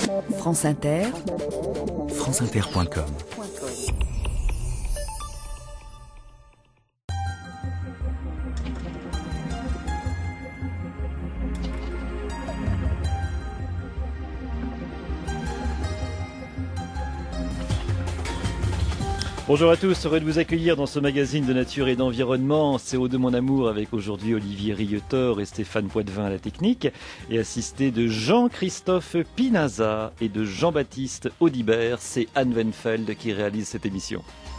France Inter, franceinter.com. Bonjour à tous, heureux de vous accueillir dans ce magazine de nature et d'environnement. CO2 mon amour avec aujourd'hui Olivier Rietor et Stéphane Poitvin à la technique et assisté de Jean-Christophe Pinaza et de Jean-Baptiste Audibert. C'est Anne Wenfeld qui réalise cette émission.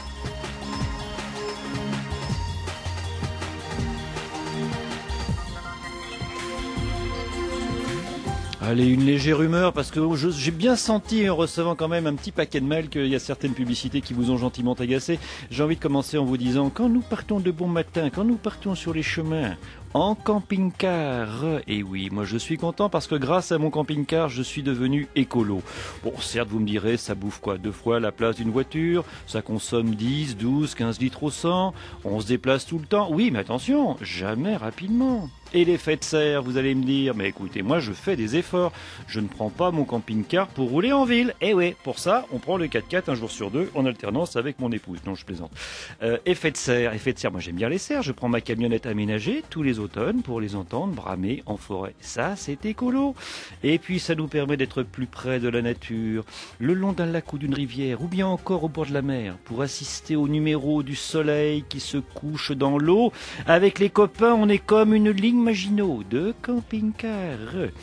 Allez, une légère rumeur, parce que j'ai bien senti, en recevant quand même un petit paquet de mails, qu'il y a certaines publicités qui vous ont gentiment agacé. J'ai envie de commencer en vous disant, quand nous partons de bon matin, quand nous partons sur les chemins, en camping-car, et oui, moi je suis content parce que grâce à mon camping-car, je suis devenu écolo. Bon, certes, vous me direz, ça bouffe quoi, 2 fois la place d'une voiture, ça consomme 10, 12, 15 litres au 100, on se déplace tout le temps. Oui, mais attention, jamais rapidement. Et l'effet de serre, vous allez me dire, mais écoutez, moi je fais des efforts. Je ne prends pas mon camping-car pour rouler en ville. Eh oui, pour ça, on prend le 4x4 un jour sur 2 en alternance avec mon épouse. Non, je plaisante. Effet de serre, moi j'aime bien les serres. Je prends ma camionnette aménagée tous les automnes pour les entendre bramer en forêt. Ça, c'est écolo. Et puis ça nous permet d'être plus près de la nature, le long d'un lac ou d'une rivière, ou bien encore au bord de la mer, pour assister au numéro du soleil qui se couche dans l'eau. Avec les copains, on est comme une ligne Maginot de camping-car.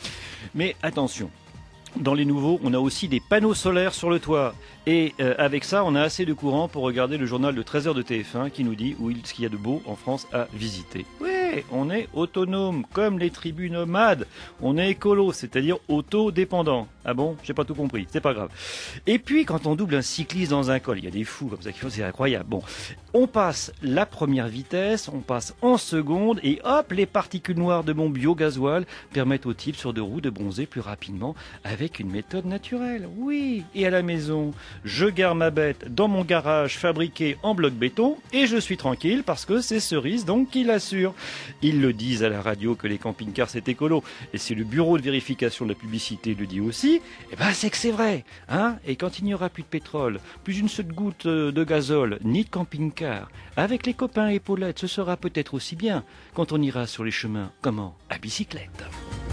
Mais attention, dans les nouveaux, on a aussi des panneaux solaires sur le toit. Et avec ça, on a assez de courant pour regarder le journal de 13h de TF1 qui nous dit ce qu'il y a de beau en France à visiter. Oui, on est autonome, comme les tribus nomades. On est écolo, c'est-à-dire auto-dépendant. Ah bon, j'ai pas tout compris, c'est pas grave. Et puis, quand on double un cycliste dans un col, il y a des fous comme ça qui font, c'est incroyable. Bon, on passe la première vitesse, on passe en seconde, et hop, les particules noires de mon biogasoil permettent au type sur 2 roues de bronzer plus rapidement avec une méthode naturelle. Oui, et à la maison, je gare ma bête dans mon garage fabriqué en bloc béton et je suis tranquille parce que c'est Cerise donc qui l'assure. Ils le disent à la radio que les camping-cars c'est écolo et si le bureau de vérification de la publicité le dit aussi, eh ben c'est que c'est vrai. Hein, et quand il n'y aura plus de pétrole, plus une seule goutte de gazole, ni de camping-car, avec les copains et épaulettes, ce sera peut-être aussi bien quand on ira sur les chemins, comment, à bicyclette.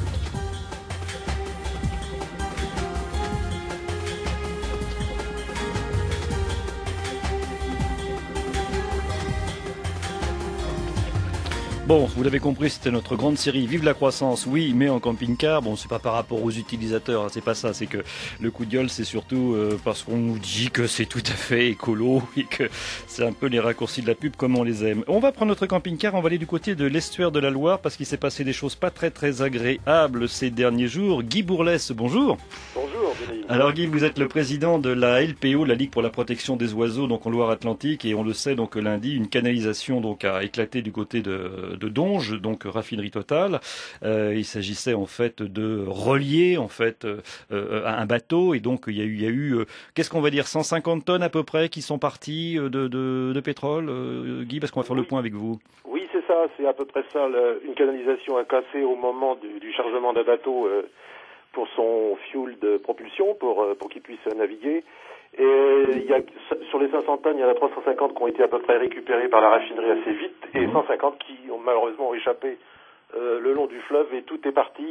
Bon, vous l'avez compris, c'était notre grande série Vive la croissance, oui, mais en camping-car. Bon, c'est pas par rapport aux utilisateurs, hein, c'est pas ça, c'est que le coup de gueule, c'est surtout parce qu'on nous dit que c'est tout à fait écolo et que c'est un peu les raccourcis de la pub comme on les aime. On va prendre notre camping-car, on va aller du côté de l'estuaire de la Loire parce qu'il s'est passé des choses pas très agréables ces derniers jours. Guy Bourlès, bonjour. Bonjour, Denis. Alors Guy, vous êtes le président de la LPO, la Ligue pour la protection des oiseaux, donc en Loire-Atlantique, et on le sait donc lundi, une canalisation donc a éclaté du côté de Donge, donc raffinerie Total. Il s'agissait en fait de relier en fait un bateau et donc il y a eu qu'est-ce qu'on va dire 150 tonnes à peu près qui sont parties de pétrole. Guy, parce qu'on va faire le point avec vous. Oui, c'est ça, c'est à peu près ça. Une canalisation a cassé au moment du chargement d'un bateau pour son fuel de propulsion pour qu'il puisse naviguer. Et sur les 500 tonnes, il y en a 350 qui ont été à peu près récupérées par la raffinerie assez vite et 150 qui ont malheureusement échappé le long du fleuve et tout est parti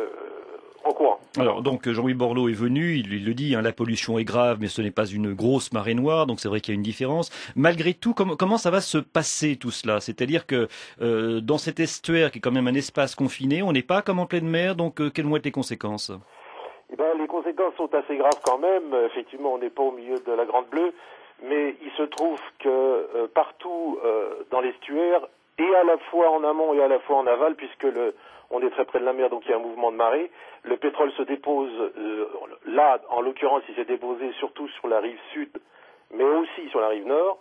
en courant. Alors donc Jean-Louis Borloo est venu, il le dit, hein, la pollution est grave mais ce n'est pas une grosse marée noire, donc c'est vrai qu'il y a une différence. Malgré tout, comment ça va se passer tout cela? C'est-à-dire que dans cet estuaire qui est quand même un espace confiné, on n'est pas comme en pleine mer, donc quelles vont être les conséquences? Eh ben, les conséquences sont assez graves quand même. Effectivement, on n'est pas au milieu de la Grande Bleue, mais il se trouve que partout dans l'estuaire, et à la fois en amont et à la fois en aval, puisque on est très près de la mer, donc il y a un mouvement de marée, le pétrole se dépose, là, en l'occurrence, il s'est déposé surtout sur la rive sud, mais aussi sur la rive nord.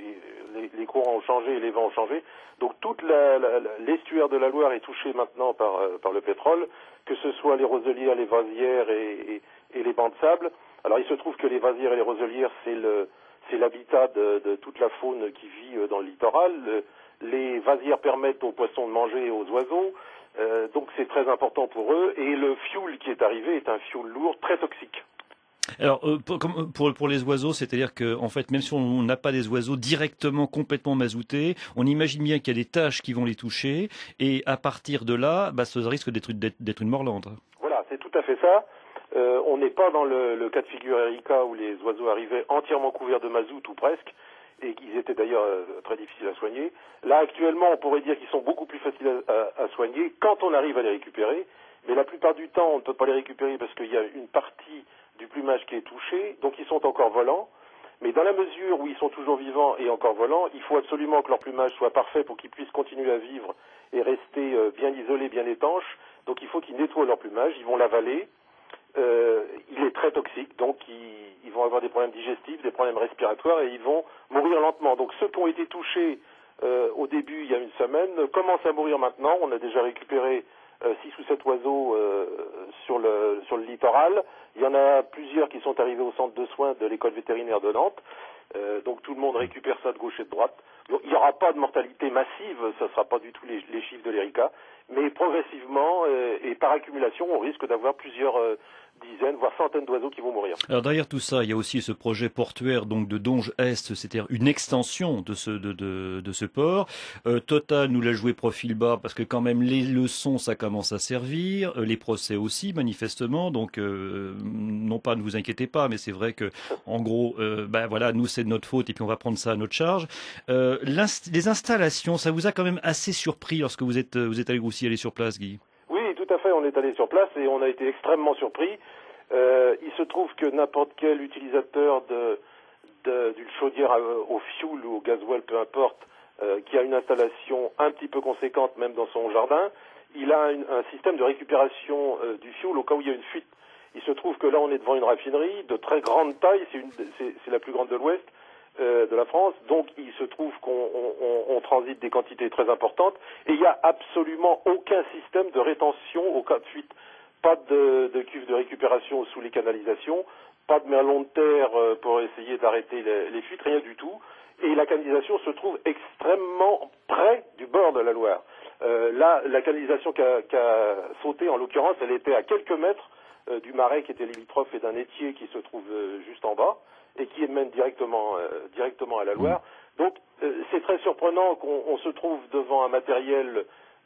Les courants ont changé et les vents ont changé. Donc toute l'estuaire de la Loire est touché maintenant par le pétrole, que ce soit les roselières, les vasières et les bancs de sable. Alors il se trouve que les vasières et les roselières, c'est l'habitat de toute la faune qui vit dans le littoral. Les vasières permettent aux poissons de manger et aux oiseaux. Donc c'est très important pour eux. Et le fioul qui est arrivé est un fioul lourd, très toxique. Alors pour les oiseaux, c'est-à-dire que en fait, même si on n'a pas des oiseaux directement complètement mazoutés, on imagine bien qu'il y a des taches qui vont les toucher, et à partir de là, ça risque d'être une mort lente. Voilà, c'est tout à fait ça. On n'est pas dans le cas de figure Erika où les oiseaux arrivaient entièrement couverts de mazout ou presque, et qu'ils étaient d'ailleurs très difficiles à soigner. Là, actuellement, on pourrait dire qu'ils sont beaucoup plus faciles à soigner quand on arrive à les récupérer, mais la plupart du temps, on ne peut pas les récupérer parce qu'il y a une partie du plumage qui est touchée, donc ils sont encore volants. Mais dans la mesure où ils sont toujours vivants et encore volants, il faut absolument que leur plumage soit parfait pour qu'ils puissent continuer à vivre et rester bien isolés, bien étanches. Donc il faut qu'ils nettoient leur plumage, ils vont l'avaler. Il est très toxique, donc ils vont avoir des problèmes digestifs, des problèmes respiratoires et ils vont mourir lentement. Donc ceux qui ont été touchés au début, il y a une semaine, commencent à mourir maintenant. On a déjà récupéré 6 ou 7 oiseaux sur le littoral. Il y en a plusieurs qui sont arrivés au centre de soins de l'école vétérinaire de Nantes. Donc tout le monde récupère ça de gauche et de droite. Donc, il n'y aura pas de mortalité massive, ça ne sera pas du tout les chiffres de l'Erika, mais progressivement et par accumulation, on risque d'avoir plusieurs dizaines, voire centaines d'oiseaux qui vont mourir. Alors derrière tout ça, il y a aussi ce projet portuaire donc de Donges Est, c'est-à-dire une extension de ce port. Total nous l'a joué profil bas parce que quand même les leçons ça commence à servir, les procès aussi manifestement. Donc non pas ne vous inquiétez pas, mais c'est vrai que en gros, voilà, nous c'est de notre faute et puis on va prendre ça à notre charge. Les installations, ça vous a quand même assez surpris lorsque vous êtes allé aussi aller sur place, Guy? Oui, tout à fait. On est allé sur place et on a été extrêmement surpris. Il se trouve que n'importe quel utilisateur d'une chaudière au fioul ou au gasoil, peu importe, qui a une installation un petit peu conséquente, même dans son jardin, il a un système de récupération du fioul au cas où il y a une fuite. Il se trouve que là, on est devant une raffinerie de très grande taille. C'est la plus grande de l'Ouest de la France. Donc, il se trouve qu'on transite des quantités très importantes. Et il n'y a absolument aucun système de rétention au cas de fuite. Pas de cuve de récupération sous les canalisations, pas de merlon de terre pour essayer d'arrêter les fuites, rien du tout. Et la canalisation se trouve extrêmement près du bord de la Loire. Là, la canalisation qui a sauté, en l'occurrence, elle était à quelques mètres du marais qui était limitrophe et d'un étier qui se trouve juste en bas et qui mène directement à la Loire. Donc, c'est très surprenant qu'on se trouve devant un matériel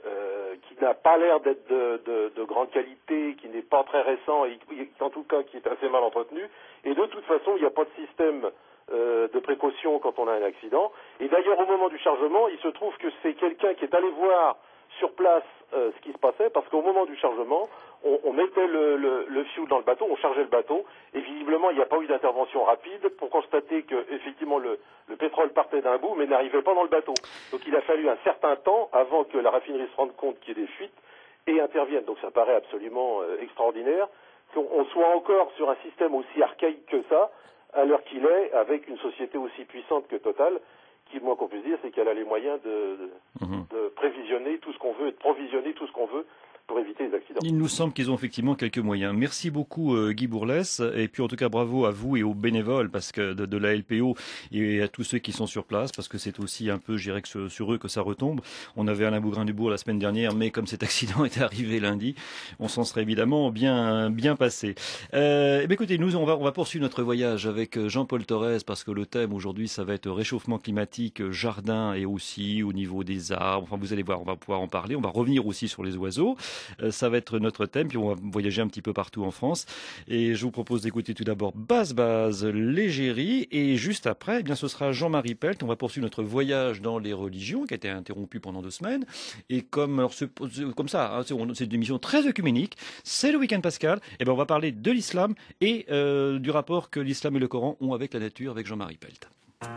qui n'a pas l'air d'être de grande qualité, qui n'est pas très récent et en tout cas qui est assez mal entretenu. Et de toute façon, il n'y a pas de système de précaution quand on a un accident. Et d'ailleurs, au moment du chargement, il se trouve que c'est quelqu'un qui est allé voir sur place ce qui se passait, parce qu'au moment du chargement, on mettait le fioul dans le bateau, on chargeait le bateau, et visiblement, il n'y a pas eu d'intervention rapide pour constater que, effectivement, le pétrole partait d'un bout, mais n'arrivait pas dans le bateau. Donc, il a fallu un certain temps avant que la raffinerie se rende compte qu'il y ait des fuites et intervienne. Donc, ça paraît absolument extraordinaire qu'on soit encore sur un système aussi archaïque que ça, à l'heure qu'il est, avec une société aussi puissante que Total, qui, le moins qu'on puisse dire, c'est qu'elle a les moyens de prévisionner tout ce qu'on veut et de provisionner tout ce qu'on veut pour éviter les accidents. Il nous semble qu'ils ont effectivement quelques moyens. Merci beaucoup Guy Bourlès, et puis en tout cas bravo à vous et aux bénévoles parce que de la LPO et à tous ceux qui sont sur place, parce que c'est aussi un peu, je dirais, que sur eux que ça retombe. On avait Alain Bougrain-Dubourg la semaine dernière, mais comme cet accident était arrivé lundi, on s'en serait évidemment bien passé. Écoutez, nous on va poursuivre notre voyage avec Jean-Paul Torres, parce que le thème aujourd'hui ça va être réchauffement climatique, jardin et aussi au niveau des arbres. Enfin, vous allez voir, on va pouvoir en parler. On va revenir aussi sur les oiseaux. Ça va être notre thème, puis on va voyager un petit peu partout en France. Et je vous propose d'écouter tout d'abord Base l'Égérie, et juste après, eh bien, ce sera Jean-Marie Pelt. On va poursuivre notre voyage dans les religions, qui a été interrompu pendant 2 semaines. Et comme ça, hein, c'est une émission très œcuménique, c'est le week-end pascal, et ben on va parler de l'islam et du rapport que l'islam et le Coran ont avec la nature, avec Jean-Marie Pelt.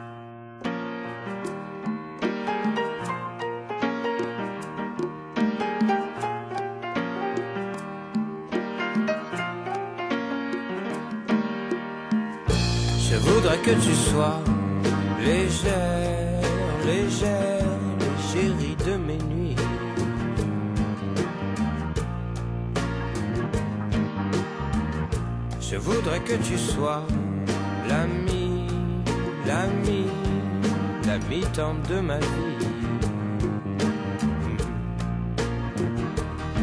Je voudrais que tu sois légère, l'égérie de mes nuits. Je voudrais que tu sois l'ami tendre de ma vie.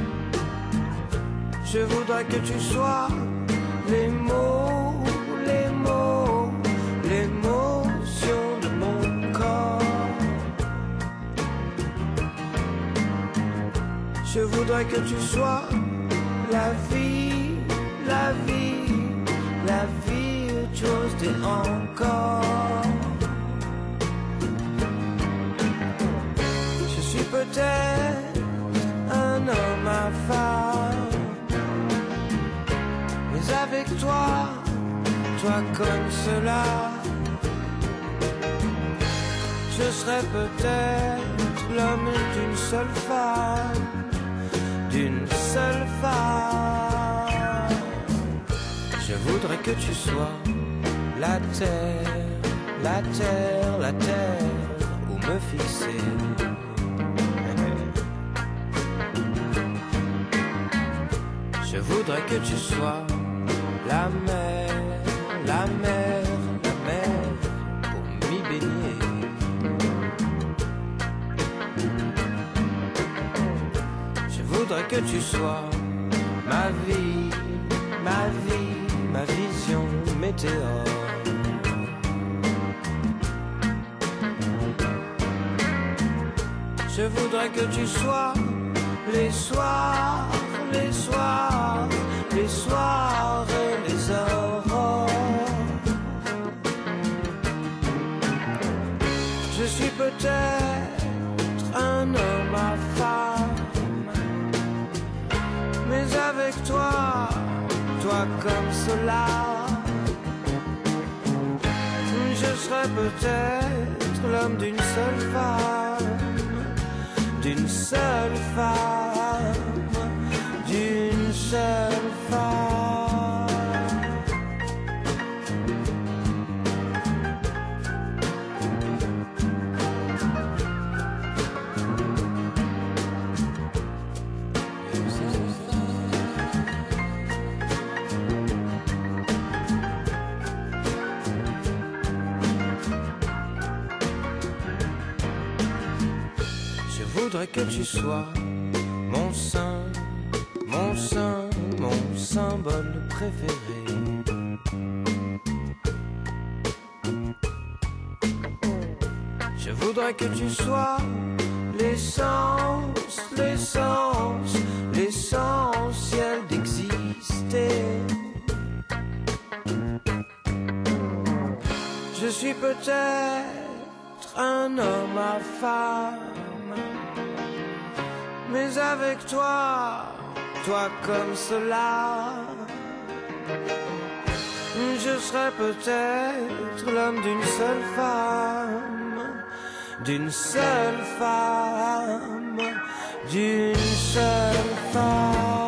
Je voudrais que tu sois les mots, l'émotion de mon corps. Je voudrais que tu sois la vie, la vie, la virtuose encore. Je suis peut-être un homme infâme, mais avec toi, toi comme cela, je serais peut-être l'homme d'une seule femme, d'une seule femme. Je voudrais que tu sois la terre, la terre, la terre où me fixer. Je voudrais que tu sois la mer, la mer, la mer pour m'y baigner. Je voudrais que tu sois ma vie, ma vie, ma vision météore. Je voudrais que tu sois les soirs, les soirs, les soirs et les aurores. Je suis peut-être un homme à femme, mais avec toi, toi comme cela, je serais peut-être l'homme d'une seule femme, d'une seule femme, d'une seule femme. Je voudrais que tu sois mon saint, mon saint, mon symbole préféré. Je voudrais que tu sois l'essence, l'essence, l'essentiel d'exister. Je suis peut-être un homme à femme, mais avec toi, toi comme cela, je serais peut-être l'homme d'une seule femme, d'une seule femme, d'une seule femme.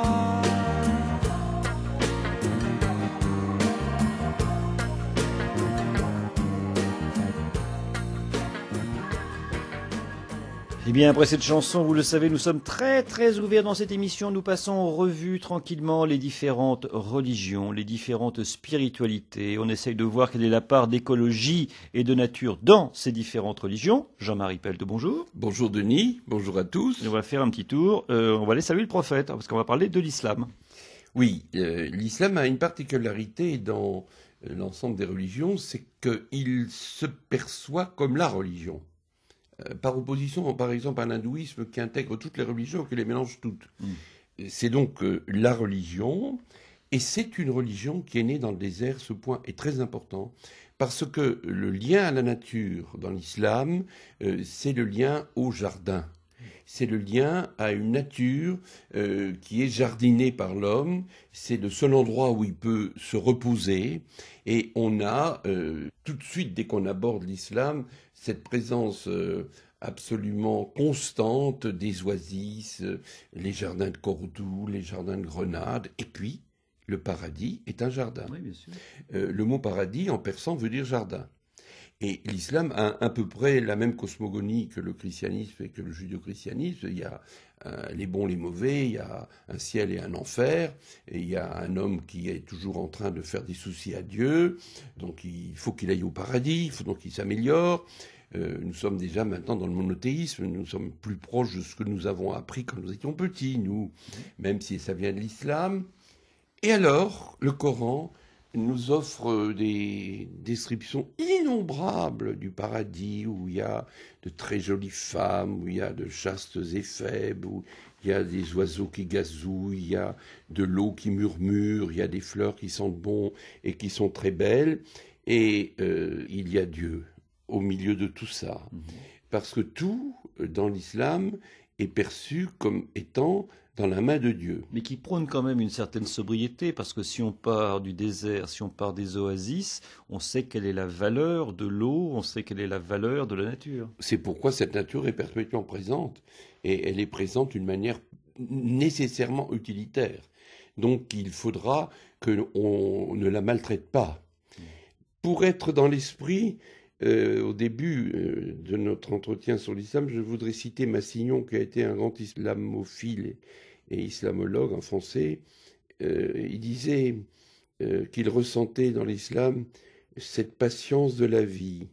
Eh bien, après cette chanson, vous le savez, nous sommes très très ouverts dans cette émission. Nous passons en revue tranquillement les différentes religions, les différentes spiritualités. On essaye de voir quelle est la part d'écologie et de nature dans ces différentes religions. Jean-Marie Pelt, bonjour. Bonjour Denis, bonjour à tous. Et on va faire un petit tour. On va aller saluer le prophète, parce qu'on va parler de l'islam. Oui, l'islam a une particularité dans l'ensemble des religions, c'est qu'il se perçoit comme la religion. Par opposition, par exemple, à l'hindouisme qui intègre toutes les religions, qui les mélange toutes. C'est donc la religion, et c'est une religion qui est née dans le désert. Ce point est très important, parce que le lien à la nature dans l'islam, c'est le lien au jardin. C'est le lien à une nature qui est jardinée par l'homme. C'est le seul endroit où il peut se reposer. Et on a, tout de suite, dès qu'on aborde l'islam, cette présence absolument constante des oasis, les jardins de Cordoue, les jardins de Grenade. Et puis, le paradis est un jardin. Oui, bien sûr. Le mot paradis, en persan, veut dire jardin. Et l'islam a à peu près la même cosmogonie que le christianisme et que le judéo-christianisme. Il y a les bons, les mauvais, il y a un ciel et un enfer, et il y a un homme qui est toujours en train de faire des soucis à Dieu, donc il faut qu'il aille au paradis, il faut donc qu'il s'améliore. Nous sommes déjà maintenant dans le monothéisme, nous sommes plus proches de ce que nous avons appris quand nous étions petits, nous, même si ça vient de l'islam. Et alors, le Coran nous offre des descriptions innombrables du paradis, où il y a de très jolies femmes, où il y a de chastes éphèbes, où il y a des oiseaux qui gazouillent, il y a de l'eau qui murmure, il y a des fleurs qui sentent bon et qui sont très belles, et il y a Dieu au milieu de tout ça. Parce que tout, dans l'islam, est perçu comme étant dans la main de Dieu. Mais qui prône quand même une certaine sobriété, parce que si on part du désert, si on part des oasis, on sait quelle est la valeur de l'eau, on sait quelle est la valeur de la nature. C'est pourquoi cette nature est perpétuellement présente, et elle est présente d'une manière nécessairement utilitaire. Donc il faudra qu'on ne la maltraite pas. Pour être dans l'esprit, au début de notre entretien sur l'islam, je voudrais citer Massignon, qui a été un grand islamophile et islamologue en français. Il disait qu'il ressentait dans l'islam cette patience de la vie,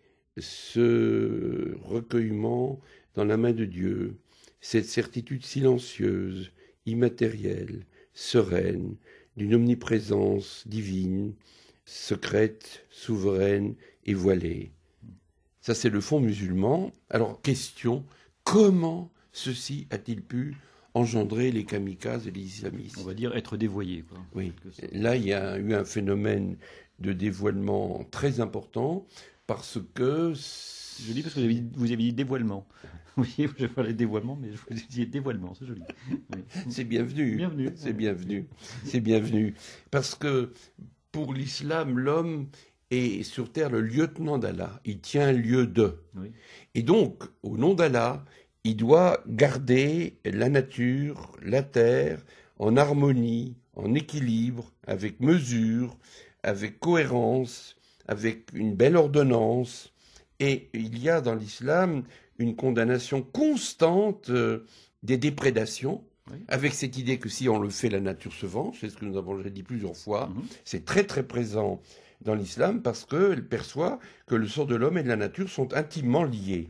ce recueillement dans la main de Dieu, cette certitude silencieuse, immatérielle, sereine, d'une omniprésence divine, secrète, souveraine et voilée. Ça, c'est le fond musulman. Alors, question, comment ceci a-t-il pu engendrer les kamikazes et les islamistes? On va dire être dévoyé, quoi. Oui. Là, il y a eu un phénomène de dévoilement très important, parce que... C'est joli, parce que vous avez dit dévoilement. Oui, je parlais de dévoilement, mais je vous ai dit dévoilement, c'est joli. Oui. C'est bienvenu. Bienvenue. C'est bienvenu. C'est bienvenu. Parce que pour l'islam, l'homme est sur terre le lieutenant d'Allah. Il tient lieu de. Oui. Et donc, au nom d'Allah, il doit garder la nature, la terre, en harmonie, en équilibre, avec mesure, avec cohérence, avec une belle ordonnance. Et il y a dans l'islam une condamnation constante des déprédations, oui, avec cette idée que si on le fait, la nature se venge. C'est ce que nous avons déjà dit plusieurs fois. C'est très très présent dans l'islam, parce qu'elle perçoit que le sort de l'homme et de la nature sont intimement liés.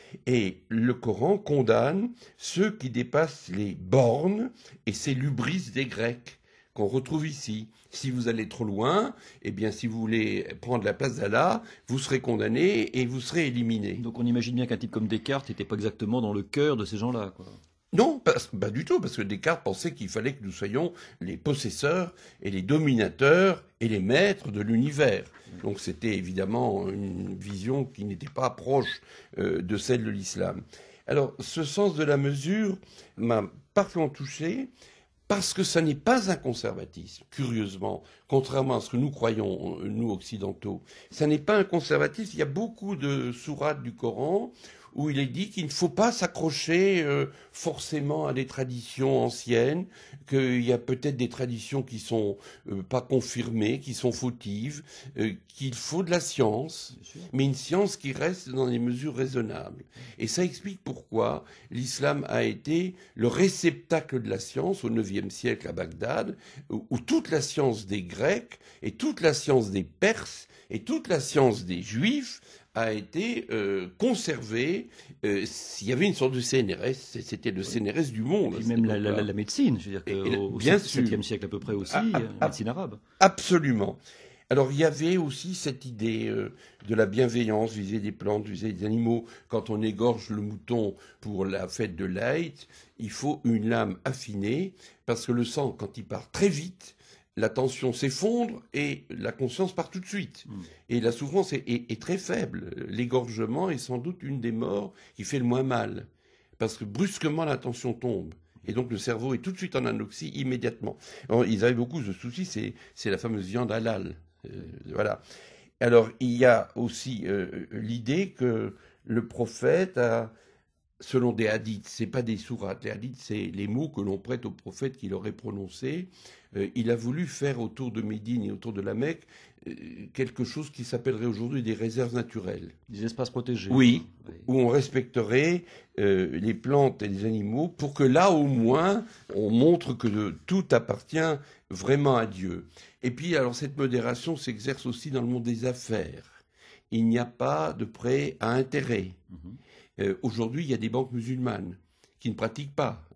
Et le Coran condamne ceux qui dépassent les bornes, et c'est l'hubris des Grecs qu'on retrouve ici. Si vous allez trop loin, eh bien, si vous voulez prendre la place d'Allah, vous serez condamné et vous serez éliminé. Donc on imagine bien qu'un type comme Descartes n'était pas exactement dans le cœur de ces gens-là, quoi. Non, pas du tout, parce que Descartes pensait qu'il fallait que nous soyons les possesseurs et les dominateurs et les maîtres de l'univers. Donc c'était évidemment une vision qui n'était pas proche de celle de l'islam. Alors ce sens de la mesure m'a particulièrement touché, parce que ça n'est pas un conservatisme, curieusement, contrairement à ce que nous croyons, nous occidentaux. Ça n'est pas un conservatisme. Il y a beaucoup de sourates du Coran où il est dit qu'il ne faut pas s'accrocher forcément à des traditions anciennes, qu'il y a peut-être des traditions qui sont pas confirmées, qui sont fautives, qu'il faut de la science, mais une science qui reste dans des mesures raisonnables. Et ça explique pourquoi l'islam a été le réceptacle de la science au IXe siècle à Bagdad, où toute la science des Grecs et toute la science des Perses et toute la science des Juifs a été conservée. Il y avait une sorte de CNRS, c'était le CNRS du monde. Et même la médecine, je veux dire qu'au XVIIe siècle à peu près aussi, la médecine arabe. Absolument. Alors il y avait aussi cette idée de la bienveillance vis-à-vis des plantes, vis-à-vis des animaux. Quand on égorge le mouton pour la fête de l'Aïd, il faut une lame affinée, parce que le sang, quand il part très vite, la tension s'effondre et la conscience part tout de suite. Et la souffrance est très faible. L'égorgement est sans doute une des morts qui fait le moins mal, parce que brusquement la tension tombe. Et donc le cerveau est tout de suite en anoxie immédiatement. Alors, ils avaient beaucoup de soucis, c'est la fameuse viande halal. Voilà. Alors il y a aussi l'idée que le prophète a, selon des hadiths, c'est pas des sourates, les hadiths c'est les mots que l'on prête au prophète qu'il aurait prononcés. Il a voulu faire autour de Médine et autour de la Mecque quelque chose qui s'appellerait aujourd'hui des réserves naturelles. Des espaces protégés. Oui, où on respecterait les plantes et les animaux, pour que là au moins on montre que tout appartient vraiment à Dieu. Et puis alors cette modération s'exerce aussi dans le monde des affaires. Il n'y a pas de prêt à intérêt. Aujourd'hui, il y a des banques musulmanes qui ne pratiquent pas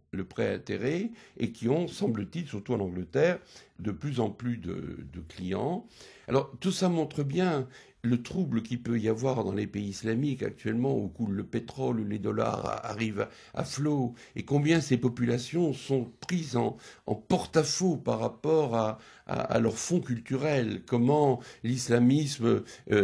le prêt à intérêt et qui ont, semble-t-il, surtout en Angleterre, de plus en plus de clients. Alors tout ça montre bien le trouble qu'il peut y avoir dans les pays islamiques actuellement où coule le pétrole, où les dollars arrivent à flot, et combien ces populations sont prises en porte-à-faux par rapport à leur fond culturel, comment l'islamisme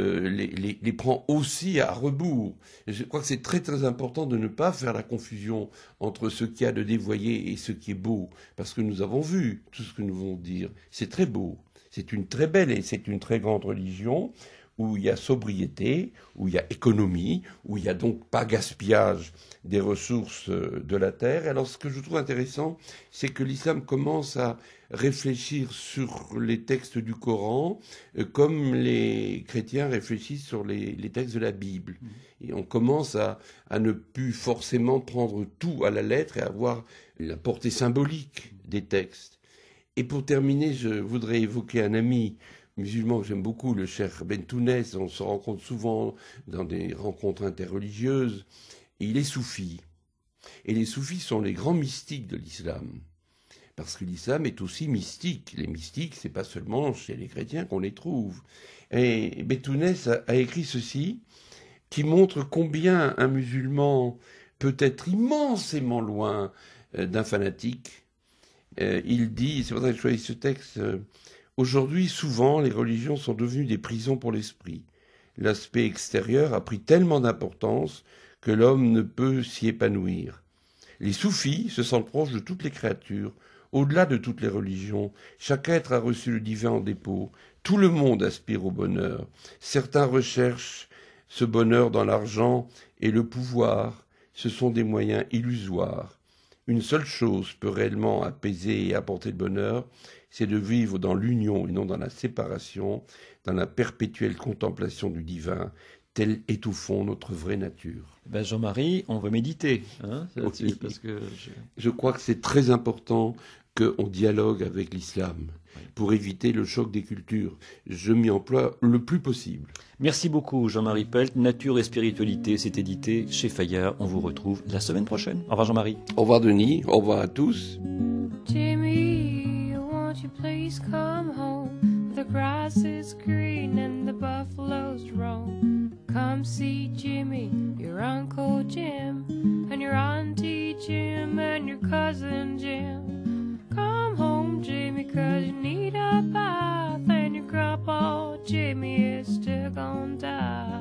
les prend aussi à rebours. Je crois que c'est très très important de ne pas faire la confusion entre ce qu'il y a de dévoyé et ce qui est beau, parce que nous avons vu tout ce que nous venons de dire. C'est très beau, c'est une très belle et c'est une très grande religion, où il y a sobriété, où il y a économie, où il n'y a donc pas gaspillage des ressources de la terre. Alors ce que je trouve intéressant, c'est que l'islam commence à réfléchir sur les textes du Coran comme les chrétiens réfléchissent sur les textes de la Bible. Et on commence à ne plus forcément prendre tout à la lettre et à voir la portée symbolique des textes. Et pour terminer, je voudrais évoquer un ami musulman que j'aime beaucoup, le cheikh Bentounès. On se rencontre souvent dans des rencontres interreligieuses. Et il est soufi. Et les soufis sont les grands mystiques de l'islam. Parce que l'islam est aussi mystique. Les mystiques, c'est pas seulement chez les chrétiens qu'on les trouve. Et Bentounès a écrit ceci, qui montre combien un musulman peut être immensément loin d'un fanatique. Il dit, c'est pour ça que j'ai choisi ce texte, aujourd'hui, souvent, les religions sont devenues des prisons pour l'esprit. L'aspect extérieur a pris tellement d'importance que l'homme ne peut s'y épanouir. Les soufis se sentent proches de toutes les créatures, au-delà de toutes les religions. Chaque être a reçu le divin en dépôt. Tout le monde aspire au bonheur. Certains recherchent ce bonheur dans l'argent et le pouvoir. Ce sont des moyens illusoires. Une seule chose peut réellement apaiser et apporter le bonheur, c'est de vivre dans l'union et non dans la séparation, dans la perpétuelle contemplation du divin. Telle est au fond notre vraie nature. Ben Jean-Marie, on va méditer, hein, oui. parce que je crois que c'est très important qu'on dialogue avec l'islam pour éviter le choc des cultures. Je m'y emploie le plus possible. Merci beaucoup Jean-Marie Pelt. Nature et spiritualité, c'est édité chez Fayard. On vous retrouve la semaine prochaine. Au revoir Jean-Marie. Au revoir Denis, au revoir à tous. Jimmy, won't you please come home? The grass is green and the buffaloes roam. Come see Jimmy, your Uncle Jim, and your Auntie Jim, and your cousin Jim. Come home, Jimmy, 'cause you need a bath, and your grandpa Jimmy is still gonna die.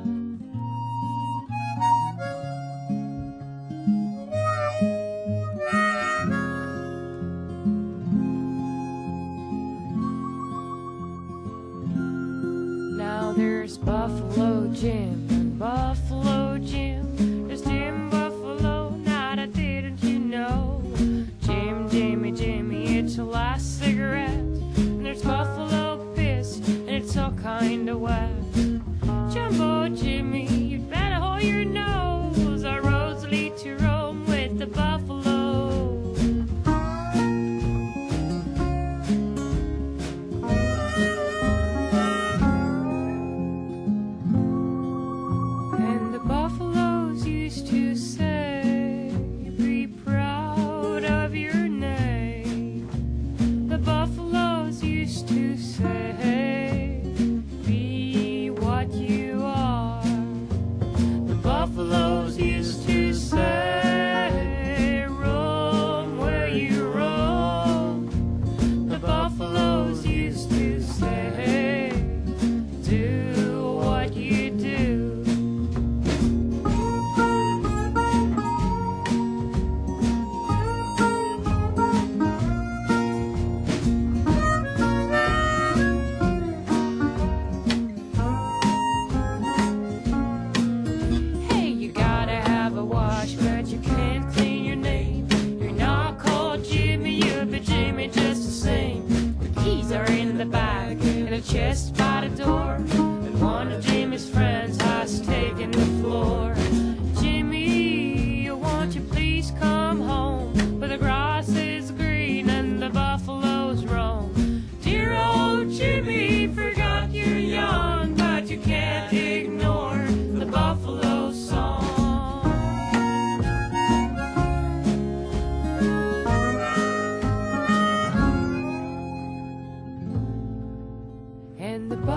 Now there's Buffalo Jim and Buffalo Jim. There's Jim Buffalo, now that didn't you know? Jim, Jimmy, Jimmy, it's your last cigarette. And there's Buffalo piss, and it's all kinda wet. Jumbo Jimmy, you'd better hold your nose. Our roads lead to Rome with the buffalo. And the buffaloes used to say, be proud of your name. The buffaloes used to say, be what you are. The buffaloes used to say, roam where you roam. The buffaloes used to say, do what you do. Hey, you gotta have a wash, but you can't clean your name. You're not called Jimmy, you'll be Jimmy just the same. The keys are in the bag, in a chest by the door. And one of Jimmy's friends has taken the floor. Jimmy, won't you please come home? Where the grass is green and the buffaloes roam. Dear old Jimmy, forgot you're young, but you can't ignore the buffalo song.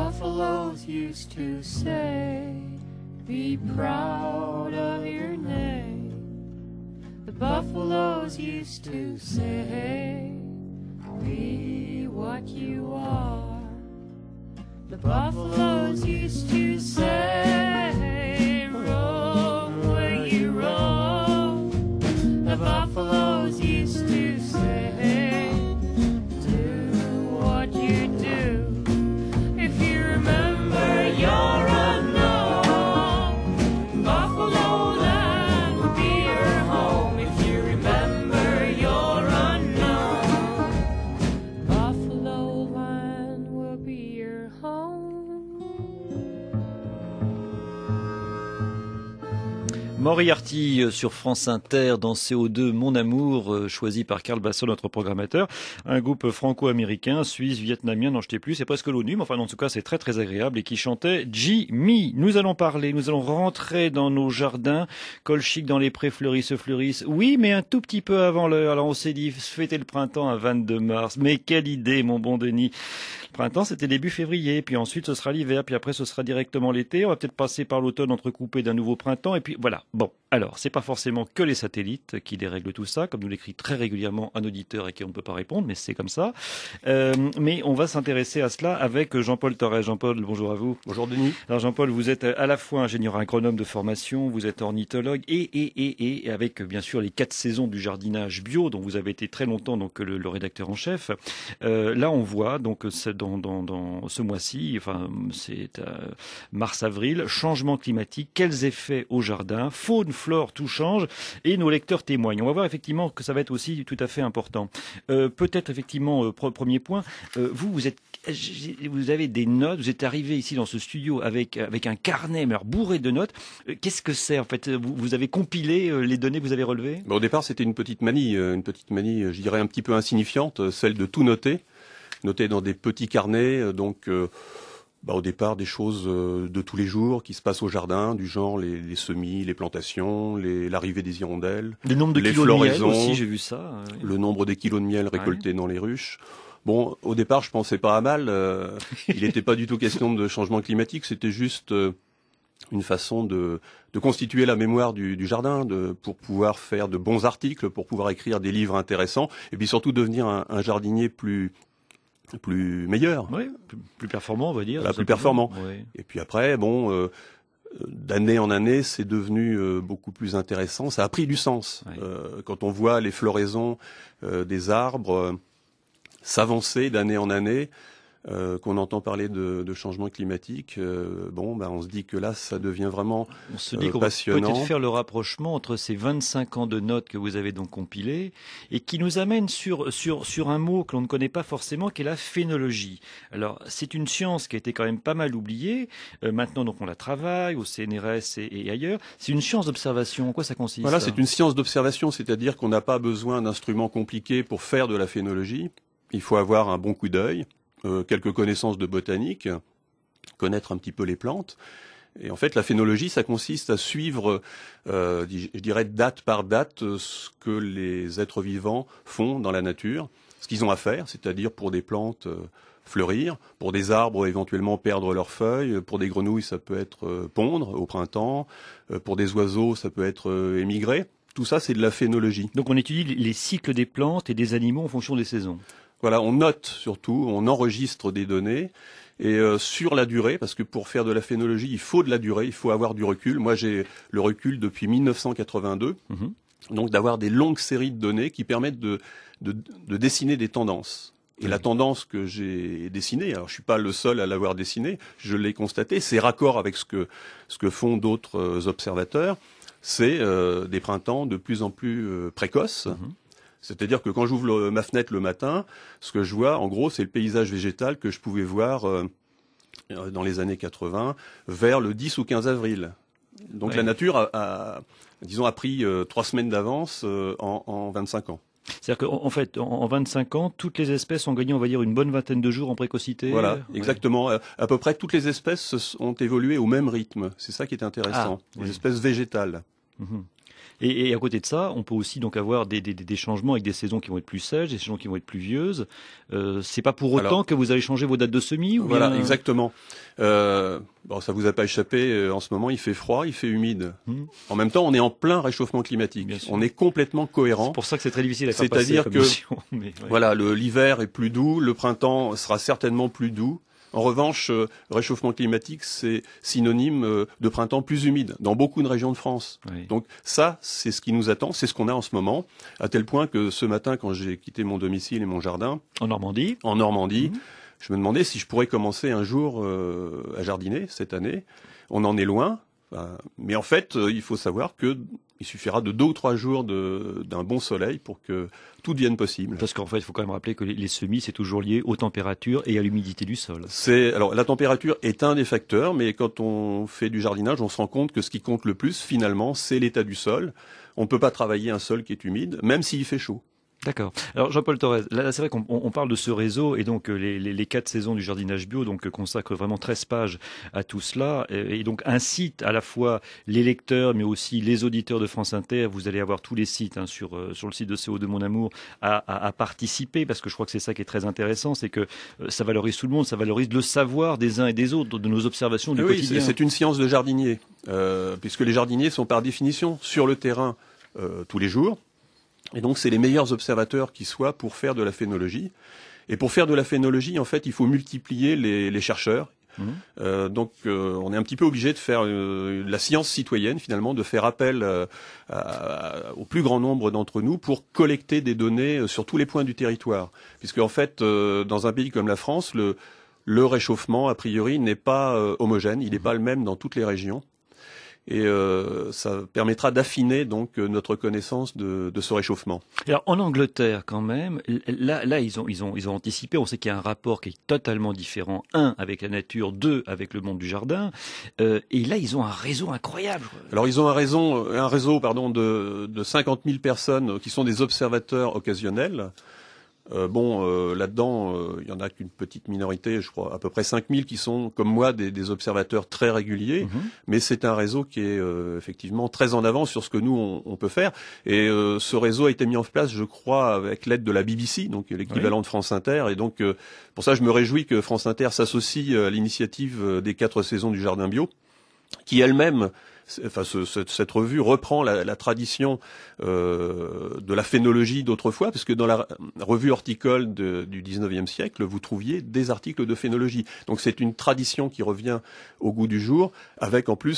buffaloes used to say, be proud of your name. The buffaloes used to say, be what you are. The buffaloes used to say, roam where you roam. The buffaloes used to say, do what you do. If you remember your unknown, Buffalo Land will be your home. If you remember your unknown, Buffalo Land will be your home. Moriarty sur France Inter dans CO2 Mon Amour, choisi par Karl Basson, notre programmateur. Un groupe franco-américain, suisse, vietnamien, n'en jetez plus, c'est presque l'ONU, mais enfin en tout cas c'est très très agréable et qui chantait Jimmy. Nous allons rentrer dans nos jardins, colchiques dans les prés fleurissent. Oui, mais un tout petit peu avant l'heure. Alors on s'est dit, fêter le printemps à 22 mars. Mais quelle idée, mon bon Denis. Le printemps, c'était début février, puis ensuite ce sera l'hiver, puis après ce sera directement l'été. On va peut-être passer par l'automne entrecoupé d'un nouveau printemps, et puis voilà. Bon, alors, c'est pas forcément que les satellites qui dérèglent tout ça, comme nous l'écrit très régulièrement un auditeur et qui on ne peut pas répondre, mais c'est comme ça. Mais on va s'intéresser à cela avec Jean-Paul Torres. Jean-Paul, bonjour à vous. Bonjour Denis. Alors Jean-Paul, vous êtes à la fois ingénieur agronome de formation, vous êtes ornithologue et avec bien sûr les 4 saisons du jardinage bio, dont vous avez été très longtemps donc le rédacteur en chef. Là, on voit donc dans ce mois-ci, enfin c'est mars-avril, changement climatique, quels effets au jardin, faune, flore, tout change, et nos lecteurs témoignent. On va voir effectivement que ça va être aussi tout à fait important. Peut-être effectivement, premier point, vous avez des notes, vous êtes arrivé ici dans ce studio avec un carnet mais alors bourré de notes. Qu'est-ce que c'est en fait? Vous avez compilé les données que vous avez relevées? Au départ, c'était une petite manie, je dirais un petit peu insignifiante, celle de tout noter dans des petits carnets, au départ des choses de tous les jours qui se passent au jardin, du genre les semis, les plantations, l'arrivée des hirondelles, le nombre de les kilos de miel floraisons, aussi, j'ai vu ça. Le nombre des kilos de miel récoltés dans les ruches. Bon, au départ, je pensais pas à mal. Il n'était pas du tout question de changement climatique, c'était juste une façon de constituer la mémoire du jardin, pour pouvoir faire de bons articles, pour pouvoir écrire des livres intéressants, et puis surtout devenir un jardinier plus meilleur. Oui, plus performant, on va dire. Plus performant. Oui. Et puis après, d'année en année, c'est devenu beaucoup plus intéressant. Ça a pris du sens. Oui. Quand on voit les floraisons des arbres s'avancer d'année en année, qu'on entend parler de changement climatique, on se dit que là, ça devient vraiment on se dit qu'on passionnant. peut peut-être faire le rapprochement entre ces 25 ans de notes que vous avez donc compilées et qui nous amène sur un mot que l'on ne connaît pas forcément, qui est la phénologie. Alors, c'est une science qui a été quand même pas mal oubliée. Maintenant, donc, on la travaille au CNRS et ailleurs. C'est une science d'observation. En quoi ça consiste? Voilà, c'est une science d'observation, c'est-à-dire qu'on n'a pas besoin d'instruments compliqués pour faire de la phénologie. Il faut avoir un bon coup d'œil, quelques connaissances de botanique, connaître un petit peu les plantes. Et en fait, la phénologie, ça consiste à suivre, je dirais, date par date, ce que les êtres vivants font dans la nature, ce qu'ils ont à faire, c'est-à-dire pour des plantes fleurir, pour des arbres éventuellement perdre leurs feuilles, pour des grenouilles, ça peut être pondre au printemps, pour des oiseaux, ça peut être émigrer. Tout ça, c'est de la phénologie. Donc on étudie les cycles des plantes et des animaux en fonction des saisons. Voilà, on note surtout, on enregistre des données, et sur la durée, parce que pour faire de la phénologie, il faut de la durée, il faut avoir du recul. Moi, j'ai le recul depuis 1982, donc d'avoir des longues séries de données qui permettent de dessiner des tendances. Et la tendance que j'ai dessinée, alors je suis pas le seul à l'avoir dessinée, je l'ai constaté, c'est raccord avec ce que font d'autres observateurs, c'est des printemps de plus en plus précoces. C'est-à-dire que quand j'ouvre ma fenêtre le matin, ce que je vois, en gros, c'est le paysage végétal que je pouvais voir dans les années 80, vers le 10 ou 15 avril. Donc la nature a pris 3 semaines d'avance en 25 ans. C'est-à-dire qu'en fait, en 25 ans, toutes les espèces ont gagné, on va dire, une bonne vingtaine de jours en précocité. Voilà, exactement. À peu près toutes les espèces ont évolué au même rythme. C'est ça qui est intéressant. Les espèces végétales. Et à côté de ça, on peut aussi donc avoir des changements avec des saisons qui vont être plus sèches, des saisons qui vont être pluvieuses. C'est pas pour autant que vous allez changer vos dates de semis ou Voilà, bien... exactement. Bon, ça vous a pas échappé. En ce moment, il fait froid, il fait humide. En même temps, on est en plein réchauffement climatique. On est complètement cohérent. C'est pour ça que c'est très difficile à faire passer. C'est-à-dire comme que notion, mais, ouais. voilà, l'hiver est plus doux, le printemps sera certainement plus doux. En revanche, réchauffement climatique, c'est synonyme de printemps plus humide dans beaucoup de régions de France. Oui. Donc ça, c'est ce qui nous attend, c'est ce qu'on a en ce moment, à tel point que ce matin, quand j'ai quitté mon domicile et mon jardin, En Normandie, je me demandais si je pourrais commencer un jour à jardiner cette année. On en est loin, mais en fait, il faut savoir que il suffira de 2 ou 3 jours d'un bon soleil pour que tout devienne possible. parce qu'en fait, il faut quand même rappeler que les semis, c'est toujours lié aux températures et à l'humidité du sol. Alors la température est un des facteurs, mais quand on fait du jardinage, on se rend compte que ce qui compte le plus, finalement, c'est l'état du sol. On ne peut pas travailler un sol qui est humide, même s'il fait chaud. D'accord. Alors Jean-Paul Torres, là c'est vrai qu'on parle de ce réseau et donc les 4 saisons du jardinage bio donc consacrent vraiment 13 pages à tout cela et donc incite à la fois les lecteurs mais aussi les auditeurs de France Inter. Vous allez avoir tous les sites sur le site de CO2 Mon Amour à participer parce que je crois que c'est ça qui est très intéressant, c'est que ça valorise tout le monde, ça valorise le savoir des uns et des autres, de nos observations du quotidien. C'est une science de jardinier puisque les jardiniers sont par définition sur le terrain tous les jours. Et donc, c'est les meilleurs observateurs qui soient pour faire de la phénologie. Et pour faire de la phénologie, en fait, il faut multiplier les chercheurs. Donc, on est un petit peu obligé de faire la science citoyenne, finalement, de faire appel au plus grand nombre d'entre nous pour collecter des données sur tous les points du territoire. Puisque, en fait, dans un pays comme la France, le réchauffement, a priori, n'est pas homogène. Il n'est pas le même dans toutes les régions. Et ça permettra d'affiner donc notre connaissance de ce réchauffement. Alors en Angleterre quand même, là ils ont anticipé. On sait qu'il y a un rapport qui est totalement différent. 1 avec la nature, 2 avec le monde du jardin. Et là ils ont un réseau incroyable. Alors ils ont un réseau de 50 000 personnes qui sont des observateurs occasionnels. Là-dedans, il y en a qu'une petite minorité, je crois, à peu près 5 000 qui sont, comme moi, des observateurs très réguliers. Mais c'est un réseau qui est effectivement très en avance sur ce que nous, on peut faire. Et ce réseau a été mis en place, je crois, avec l'aide de la BBC, donc l'équivalent de France Inter. Et donc, pour ça, je me réjouis que France Inter s'associe à l'initiative des 4 saisons du Jardin Bio, qui elle-même... Enfin, cette revue reprend la tradition de la phénologie d'autrefois, parce que dans la revue horticole du 19e siècle, vous trouviez des articles de phénologie. Donc c'est une tradition qui revient au goût du jour, avec en plus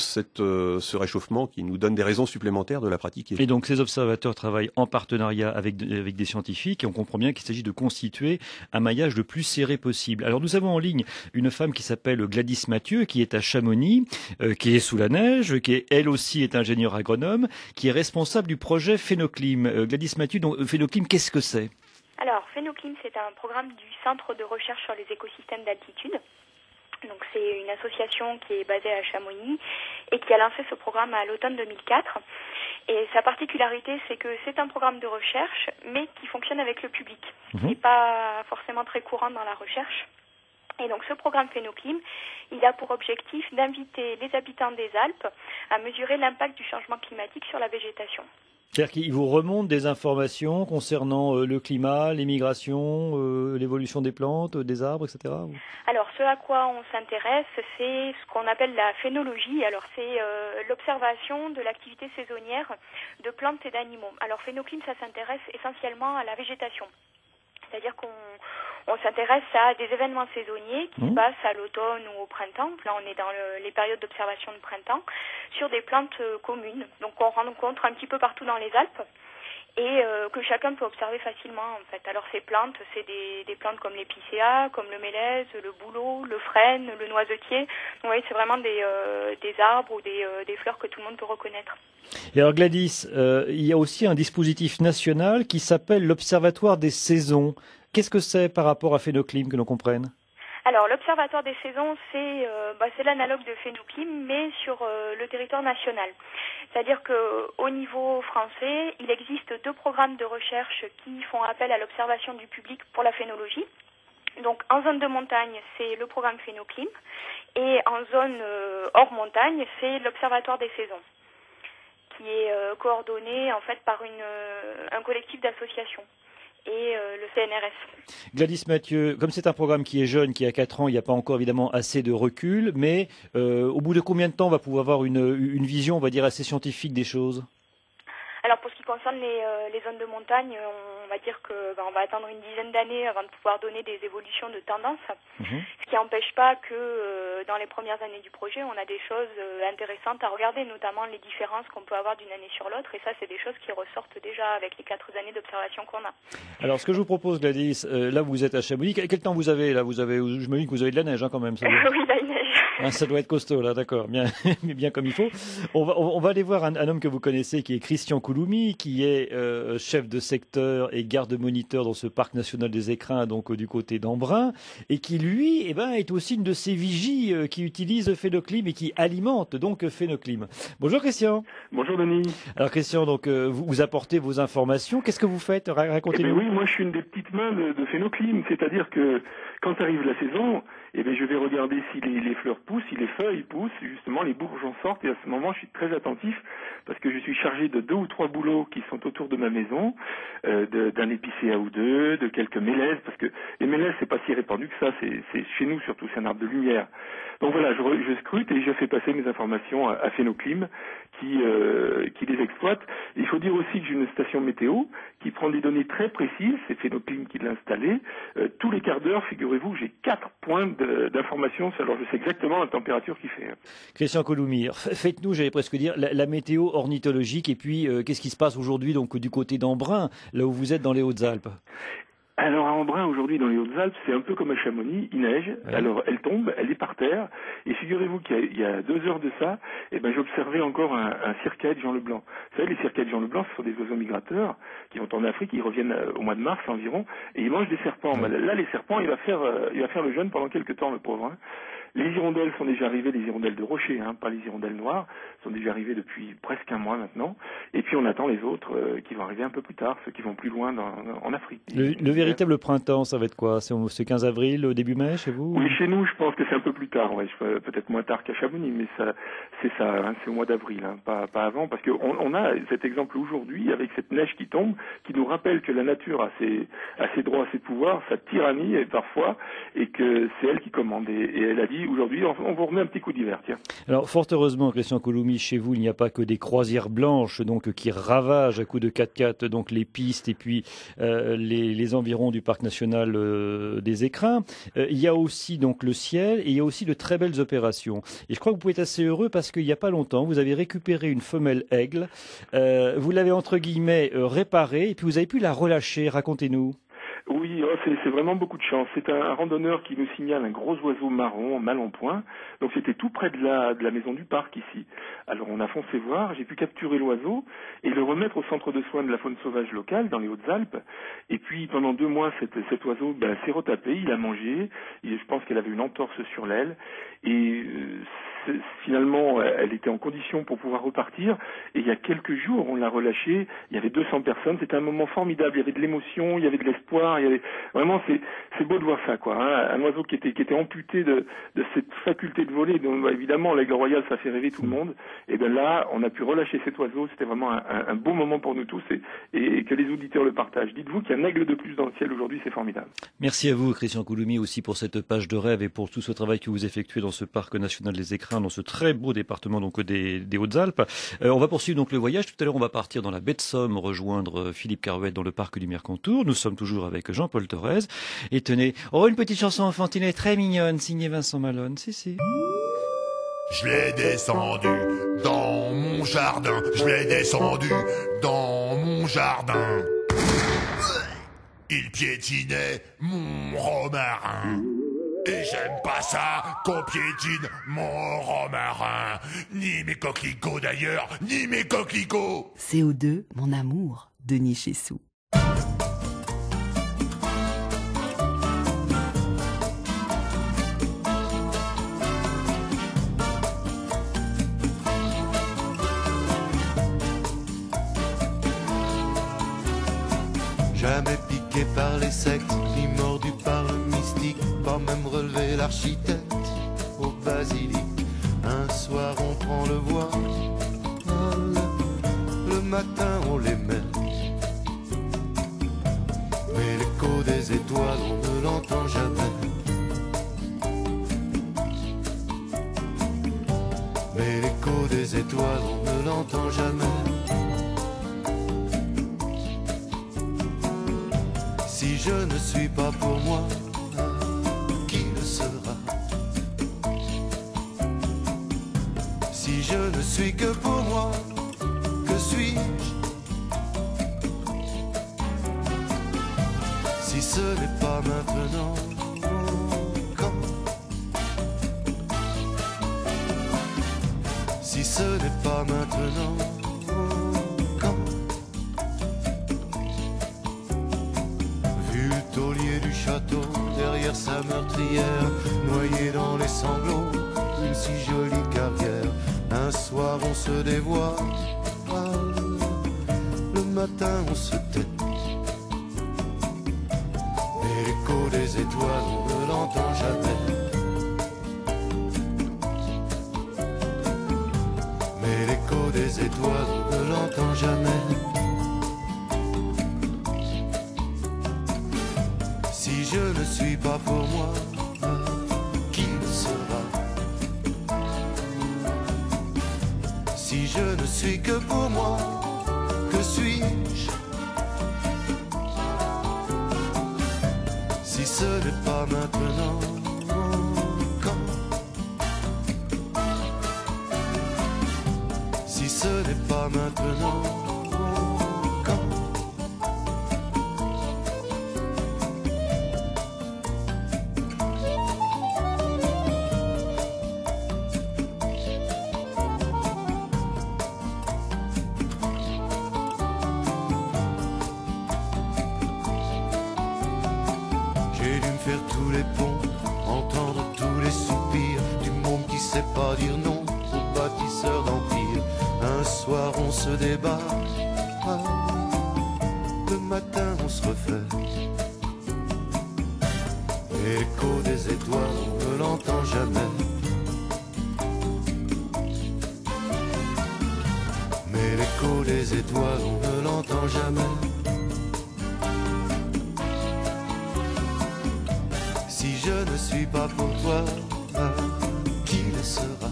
ce réchauffement qui nous donne des raisons supplémentaires de la pratiquer. Et donc ces observateurs travaillent en partenariat avec des scientifiques, et on comprend bien qu'il s'agit de constituer un maillage le plus serré possible. Alors nous avons en ligne une femme qui s'appelle Gladys Mathieu, qui est à Chamonix, qui est sous la neige, qui elle aussi est ingénieure agronome, qui est responsable du projet Phénoclim. Gladys Mathieu, donc Phénoclim, qu'est-ce que c'est ? Alors, Phénoclim, c'est un programme du Centre de recherche sur les écosystèmes d'altitude. Donc, c'est une association qui est basée à Chamonix et qui a lancé ce programme à l'automne 2004. Et sa particularité, c'est que c'est un programme de recherche, mais qui fonctionne avec le public. Ce n'est pas forcément très courant dans la recherche. Et donc ce programme Phénoclim, il a pour objectif d'inviter les habitants des Alpes à mesurer l'impact du changement climatique sur la végétation. C'est-à-dire qu'il vous remonte des informations concernant le climat, les migrations, l'évolution des plantes, des arbres, etc. Alors ce à quoi on s'intéresse, c'est ce qu'on appelle la phénologie. Alors c'est l'observation de l'activité saisonnière de plantes et d'animaux. Alors Phénoclim, ça s'intéresse essentiellement à la végétation. C'est-à-dire qu'on s'intéresse à des événements saisonniers qui se passent à l'automne ou au printemps. Là, on est dans les périodes d'observation de printemps sur des plantes communes. Donc, on rencontre un petit peu partout dans les Alpes et que chacun peut observer facilement, en fait. Alors, ces plantes, c'est des plantes comme l'épicéa, comme le mélèze, le bouleau, le frêne, le noisetier. Donc, oui, c'est vraiment des arbres ou des fleurs que tout le monde peut reconnaître. Et alors Gladys, il y a aussi un dispositif national qui s'appelle l'Observatoire des saisons. Qu'est-ce que c'est par rapport à Phénoclim, que l'on comprenne ? Alors l'Observatoire des saisons, c'est l'analogue de Phénoclim, mais sur le territoire national. C'est-à-dire qu'au niveau français, il existe 2 programmes de recherche qui font appel à l'observation du public pour la phénologie. Donc en zone de montagne, c'est le programme Phénoclim, et en zone hors montagne, c'est l'Observatoire des saisons. qui est coordonné en fait par un collectif d'associations et le CNRS. Gladys Mathieu, comme c'est un programme qui est jeune, qui a 4 ans, il n'y a pas encore évidemment assez de recul, mais au bout de combien de temps on va pouvoir avoir une vision, on va dire, assez scientifique des choses? Alors pour ce qui concerne les zones de montagne, on va dire que on va attendre une dizaine d'années avant de pouvoir donner des évolutions de tendance, ce qui n'empêche pas que dans les premières années du projet, on a des choses intéressantes à regarder, notamment les différences qu'on peut avoir d'une année sur l'autre, et ça c'est des choses qui ressortent déjà avec les 4 années d'observation qu'on a. Alors ce que je vous propose, Gladys, là vous êtes à Chamonix, quel temps vous avez là? Je me dis que vous avez de la neige quand même. Ça doit... Oui, là il neige. Ah, ça doit être costaud là, d'accord, bien, bien comme il faut. On va aller voir un homme que vous connaissez qui est Christian Couloumi, qui est chef de secteur et garde-moniteur dans ce parc national des Écrins, donc du côté d'Embrun, et qui lui, est aussi une de ces vigies qui utilisent Phénoclim et qui alimente donc Phénoclim. Bonjour Christian. Bonjour Denis. Alors Christian, donc vous apportez vos informations. Qu'est-ce que vous faites? Racontez-nous. Oui, moi je suis une des petites mains de Phénoclim, c'est-à-dire que quand arrive la saison, je vais regarder si les fleurs poussent, si les feuilles poussent, justement les bourges en sortent, et à ce moment je suis très attentif parce que je suis chargé de 2 ou 3 bouleaux qui sont autour de ma maison, d'un épicéa ou 2, de quelques mélèzes, parce que les mélèzes c'est pas si répandu que ça, c'est chez nous surtout, c'est un arbre de lumière. Donc voilà, je scrute et je fais passer mes informations à Phénoclim qui les exploite. Et il faut dire aussi que j'ai une station météo qui prend des données très précises, c'est Phénoclim qui l'a installé. Tous les quarts d'heure, figurez-vous, j'ai 4 points d'information, alors je sais exactement la température qu'il fait. Christian Couloumi, faites-nous, j'allais presque dire, la météo ornithologique et puis qu'est-ce qui se passe aujourd'hui donc du côté d'Embrun, là où vous êtes dans les Hautes-Alpes? Alors à Embrun aujourd'hui dans les Hautes-Alpes, c'est un peu comme à Chamonix, il neige, alors elle tombe, elle est par terre, et figurez-vous qu'il y a 2 heures de ça, j'observais encore un circaille Jean Leblanc. Vous savez, les circailles Jean Leblanc, ce sont des oiseaux migrateurs qui vont en Afrique, ils reviennent au mois de mars environ, et ils mangent des serpents. Là, les serpents, il va faire le jeûne pendant quelques temps, le pauvre. Les hirondelles sont déjà arrivées, les hirondelles de rocher, pas les hirondelles noires, sont déjà arrivées depuis presque un mois maintenant. Et puis on attend les autres qui vont arriver un peu plus tard, ceux qui vont plus loin en Afrique. Le véritable printemps, ça va être quoi? C'est 15 avril, début mai chez vous? Oui, chez nous, je pense que c'est un peu plus tard, peut-être moins tard qu'à Chamonix, mais c'est au mois d'avril, pas avant, parce qu'on a cet exemple aujourd'hui avec cette neige qui tombe, qui nous rappelle que la nature a ses droits, ses pouvoirs, sa tyrannie parfois, et que c'est elle qui commande. Et elle a dit aujourd'hui, on vous remet un petit coup d'hiver, tiens. Alors, fort heureusement, Christian Couloumi, chez vous, il n'y a pas que des croisières blanches, donc, qui ravagent à coups de 4x4, donc, les pistes et puis, les environs du parc national, des Écrins. Il y a aussi, donc, le ciel et il y a aussi de très belles opérations. Et je crois que vous pouvez être assez heureux parce qu'il n'y a pas longtemps, vous avez récupéré une femelle aigle, vous l'avez, entre guillemets, réparée et puis vous avez pu la relâcher. Racontez-nous. Oui, c'est vraiment beaucoup de chance. C'est un randonneur qui nous signale un gros oiseau marron mal en point. Donc c'était tout près de la maison du parc ici. Alors on a foncé voir, j'ai pu capturer l'oiseau et le remettre au centre de soins de la faune sauvage locale dans les Hautes-Alpes. Et puis pendant 2 mois, cet oiseau s'est retapé, il a mangé. Je pense qu'elle avait une entorse sur l'aile. Et finalement, elle était en condition pour pouvoir repartir. Et il y a quelques jours, on l'a relâchée. Il y avait 200 personnes. C'était un moment formidable. Il y avait de l'émotion, il y avait de l'espoir. Vraiment, c'est beau de voir ça, quoi. Un oiseau qui était amputé de cette faculté de voler. Donc, évidemment, l'aigle royal, ça fait rêver tout le monde. Et là, on a pu relâcher cet oiseau. C'était vraiment un beau moment pour nous tous et que les auditeurs le partagent. Dites-vous qu'il y a un aigle de plus dans le ciel aujourd'hui, c'est formidable. Merci à vous, Christian Couloumi, aussi pour cette page de rêve et pour tout ce travail que vous effectuez dans ce parc national des Écrins, dans ce très beau département donc des Hautes-Alpes. On va poursuivre donc le voyage. Tout à l'heure, on va partir dans la baie de Somme, rejoindre Philippe Carouette dans le parc du Mercantour. Nous sommes toujours avec Jean-Paul Thorez. Et tenez, une petite chanson enfantine très mignonne, signée Vincent Malone. Si. Je l'ai descendu dans mon jardin. Je l'ai descendu dans mon jardin. Il piétinait mon romarin. Et j'aime pas ça qu'on piétine mon romarin. Ni mes coquelicots d'ailleurs, ni mes coquelicots. CO2, mon amour, Denis Chessou. Jamais piqué par les sectes, ni mordu par le mystique, pas même relevé l'architecte au basilic. Un soir on prend le voile matin on les met. Mais l'écho des étoiles on ne l'entend jamais. Mais l'écho des étoiles on ne l'entend jamais. Si je ne suis pas pour moi, qui le sera? Si je ne suis que pour moi, que suis-je? Si ce n'est pas maintenant, quand? Si ce n'est pas maintenant, quand? Vu le taulier du château derrière sa meurtrière, noyé dans les sanglots, une si jolie carrière. Un soir on se dévoile, le matin on se tait. Mais l'écho des étoiles on ne l'entend jamais. Mais l'écho des étoiles on ne l'entend jamais. Si je ne suis pas pour moi, qui le sera? Si je ne suis que pour moi, que suis-je? Si ce n'est pas maintenant, quand? Si ce n'est pas maintenant, quand? J'ai dû me faire tous les ponts, entendre tous les soupirs du monde qui sait pas dire non aux bâtisseurs d'empire. Un soir on se débat, le matin on se refait. Et l'écho des étoiles on ne l'entend jamais. Mais l'écho des étoiles on ne l'entend jamais. Si je ne suis pas pour toi, qui le sera?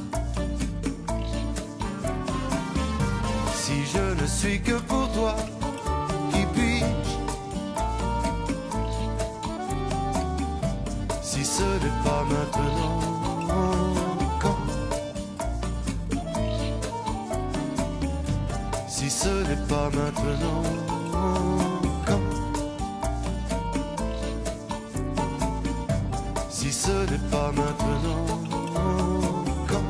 Si je ne suis que pour toi, qui puis-je? Si ce n'est pas maintenant, quand? Si ce n'est pas maintenant, quand? Si ce n'est pas maintenant, quand?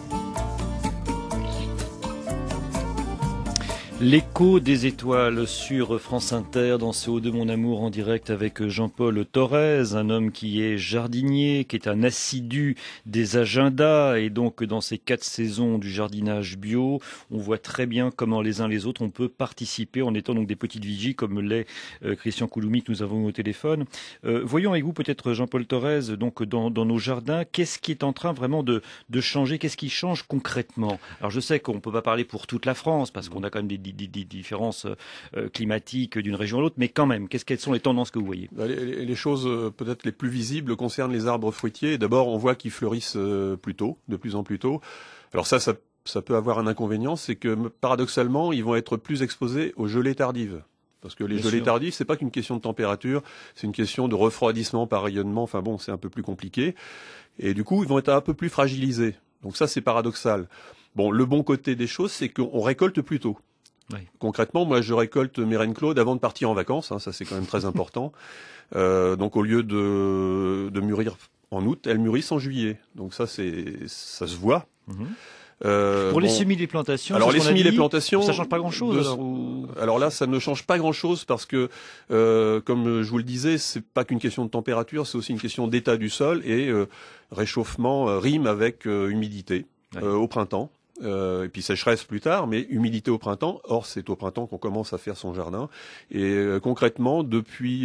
L'écho des étoiles sur France Inter dans ce Haut de mon amour en direct avec Jean-Paul Thorez, un homme qui est jardinier, qui est un assidu des agendas et donc dans ces 4 saisons du jardinage bio, on voit très bien comment les uns les autres on peut participer en étant donc des petites vigies comme l'est Christian Couloumi que nous avons au téléphone. Voyons avec vous peut-être Jean-Paul Thorez, donc dans nos jardins, qu'est-ce qui est en train vraiment de changer, qu'est-ce qui change concrètement? Alors je sais qu'on ne peut pas parler pour toute la France parce qu'on a quand même des différences climatiques d'une région à l'autre, mais quand même, quelles sont les tendances que vous voyez? Les choses peut-être les plus visibles concernent les arbres fruitiers. D'abord, on voit qu'ils fleurissent plus tôt, de plus en plus tôt. Alors ça peut avoir un inconvénient, c'est que paradoxalement, ils vont être plus exposés aux gelées tardives. Parce que les gelées tardives, c'est pas qu'une question de température, c'est une question de refroidissement par rayonnement. Enfin bon, c'est un peu plus compliqué. Et du coup, ils vont être un peu plus fragilisés. Donc ça, c'est paradoxal. Bon, le bon côté des choses, c'est qu'on récolte plus tôt. Oui. Concrètement, moi, je récolte mes reines claudes avant de partir en vacances. Ça, c'est quand même très important. Donc, au lieu de mûrir en août, elles mûrissent en juillet. Donc ça se voit. Pour les semis-les-plantations, alors les semis-les-plantations, ça change pas grand-chose. Alors là, ça ne change pas grand-chose parce que, comme je vous le disais, c'est pas qu'une question de température, c'est aussi une question d'état du sol et réchauffement rime avec humidité au printemps. et puis sécheresse plus tard, mais humidité au printemps. Or, c'est au printemps qu'on commence à faire son jardin. Et concrètement, depuis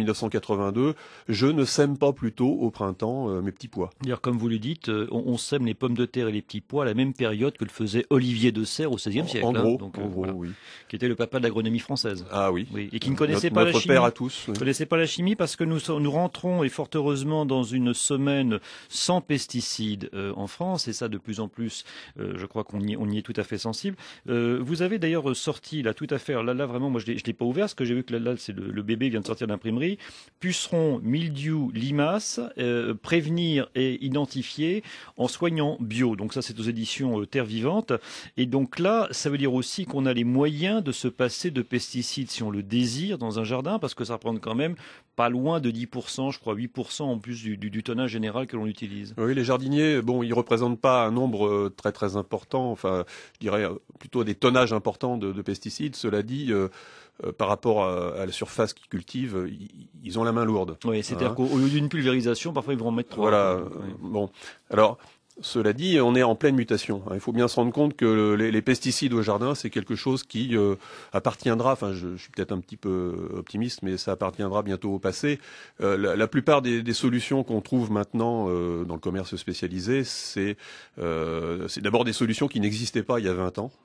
1982, je ne sème pas plutôt au printemps mes petits pois. D'ailleurs, comme vous le dites, on sème les pommes de terre et les petits pois à la même période que le faisait Olivier de Serres au XVIe siècle. En gros, voilà, oui. Qui était le papa de l'agronomie française. Ah oui. Et qui ne connaissait pas la chimie. Notre père à tous. Oui. Ne connaissait pas la chimie parce que nous rentrons, et fort heureusement, dans une semaine sans pesticides en France, et ça de plus en plus, je crois qu'on y est tout à fait sensible. Vous avez d'ailleurs sorti, là, tout à fait, là vraiment, moi je l'ai pas ouvert, parce que j'ai vu que là c'est le bébé vient de sortir de l'imprimerie. Pucerons, mildiou, limaces, prévenir et identifier en soignant bio. Donc ça, c'est aux éditions Terre Vivante. Et donc là, ça veut dire aussi qu'on a les moyens de se passer de pesticides si on le désire dans un jardin, parce que ça représente quand même pas loin de 10%, je crois 8% en plus du tonnage général que l'on utilise. Oui, les jardiniers, bon, ils représentent pas un nombre très très important, enfin, je dirais plutôt des tonnages importants de pesticides. Cela dit, par rapport à la surface qu'ils cultivent, ils ont la main lourde. Oui, c'est-à-dire qu'au lieu d'une pulvérisation, parfois ils vont en mettre 3. Voilà. Bon, alors. Cela dit, on est en pleine mutation. Il faut bien se rendre compte que les pesticides au jardin, c'est quelque chose qui appartiendra, enfin je suis peut-être un petit peu optimiste, mais ça appartiendra bientôt au passé. La plupart des solutions qu'on trouve maintenant dans le commerce spécialisé, c'est d'abord des solutions qui n'existaient pas il y a 20 ans.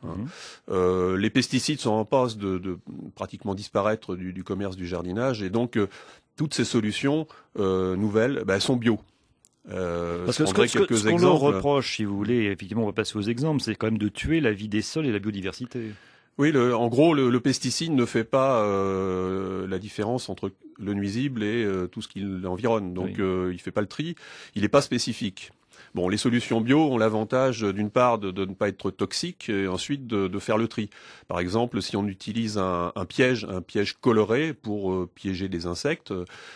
Les pesticides sont en passe de pratiquement disparaître du commerce du jardinage, et donc toutes ces solutions nouvelles, elles sont bio. Parce que ce qu'on leur reproche, si vous voulez, effectivement, on va passer aux exemples, c'est quand même de tuer la vie des sols et la biodiversité. Oui, en gros, le pesticide ne fait pas la différence entre le nuisible et tout ce qui l'environne. Donc, il fait pas le tri. Il n'est pas spécifique. Bon, les solutions bio ont l'avantage, d'une part, de ne pas être toxiques, et ensuite de faire le tri. Par exemple, si on utilise un piège coloré pour piéger des insectes,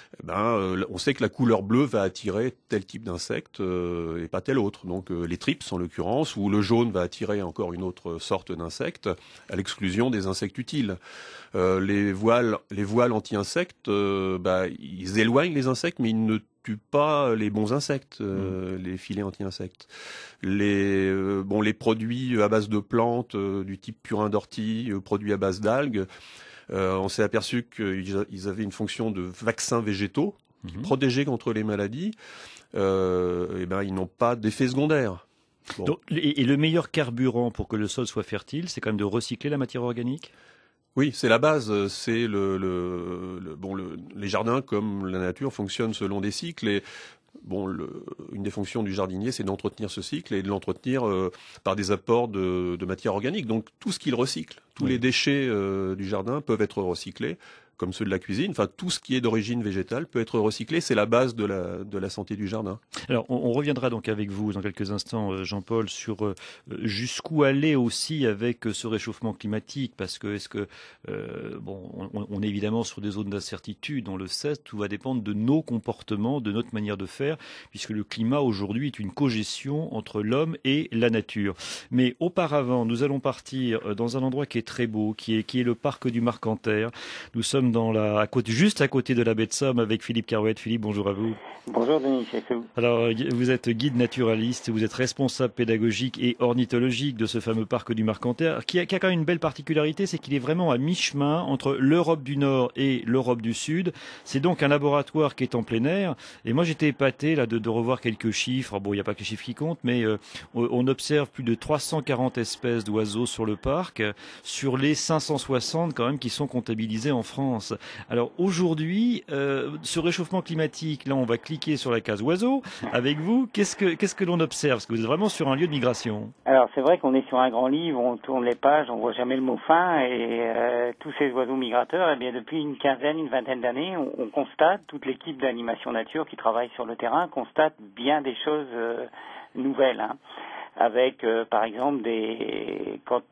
on sait que la couleur bleue va attirer tel type d'insecte et pas tel autre. Donc, les trips, en l'occurrence, ou le jaune va attirer encore une autre sorte d'insecte, à l'exclusion des insectes utiles. Les voiles anti-insectes, ils éloignent les insectes, mais ils ne tuent pas les bons insectes, les filets anti-insectes. Les produits à base de plantes, du type purin d'ortie, produits à base d'algues, on s'est aperçu qu'ils avaient une fonction de vaccins végétaux, qui protégeaient contre les maladies. Ils n'ont pas d'effet secondaire. Bon. Donc, et le meilleur carburant pour que le sol soit fertile, c'est quand même de recycler la matière organique ? Oui, c'est la base. C'est les jardins, comme la nature, fonctionnent selon des cycles. Et une des fonctions du jardinier, c'est d'entretenir ce cycle et de l'entretenir par des apports de matière organique. Donc tout ce qu'il recycle, tous les déchets du jardin peuvent être recyclés, comme ceux de la cuisine. Enfin, tout ce qui est d'origine végétale peut être recyclé. C'est la base de la santé du jardin. Alors, on reviendra donc avec vous dans quelques instants, Jean-Paul, sur jusqu'où aller aussi avec ce réchauffement climatique, parce que on est évidemment sur des zones d'incertitude, on le sait, tout va dépendre de nos comportements, de notre manière de faire, puisque le climat aujourd'hui est une cogestion entre l'homme et la nature. Mais auparavant, nous allons partir dans un endroit qui est très beau, qui est le parc du Marcanterre. Nous sommes juste à côté de la baie de Somme avec Philippe Carouette. Philippe, bonjour à vous. Bonjour Denis, c'est tout. Alors, vous êtes guide naturaliste, vous êtes responsable pédagogique et ornithologique de ce fameux parc du Marcanterre, qui a quand même une belle particularité, c'est qu'il est vraiment à mi-chemin entre l'Europe du Nord et l'Europe du Sud. C'est donc un laboratoire qui est en plein air. Et moi, j'étais épaté là de revoir quelques chiffres. Bon, il n'y a pas que les chiffres qui comptent, mais on observe plus de 340 espèces d'oiseaux sur le parc, sur les 560 quand même qui sont comptabilisés en France. Alors aujourd'hui, ce réchauffement climatique, là on va cliquer sur la case oiseaux. Avec vous, qu'est-ce que l'on observe? Parce que vous êtes vraiment sur un lieu de migration. Alors c'est vrai qu'on est sur un grand livre, on tourne les pages, on voit jamais le mot fin, et tous ces oiseaux migrateurs, eh bien depuis une vingtaine d'années, on constate, toute l'équipe d'animation nature qui travaille sur le terrain constate bien des choses nouvelles, hein. Avec par exemple quand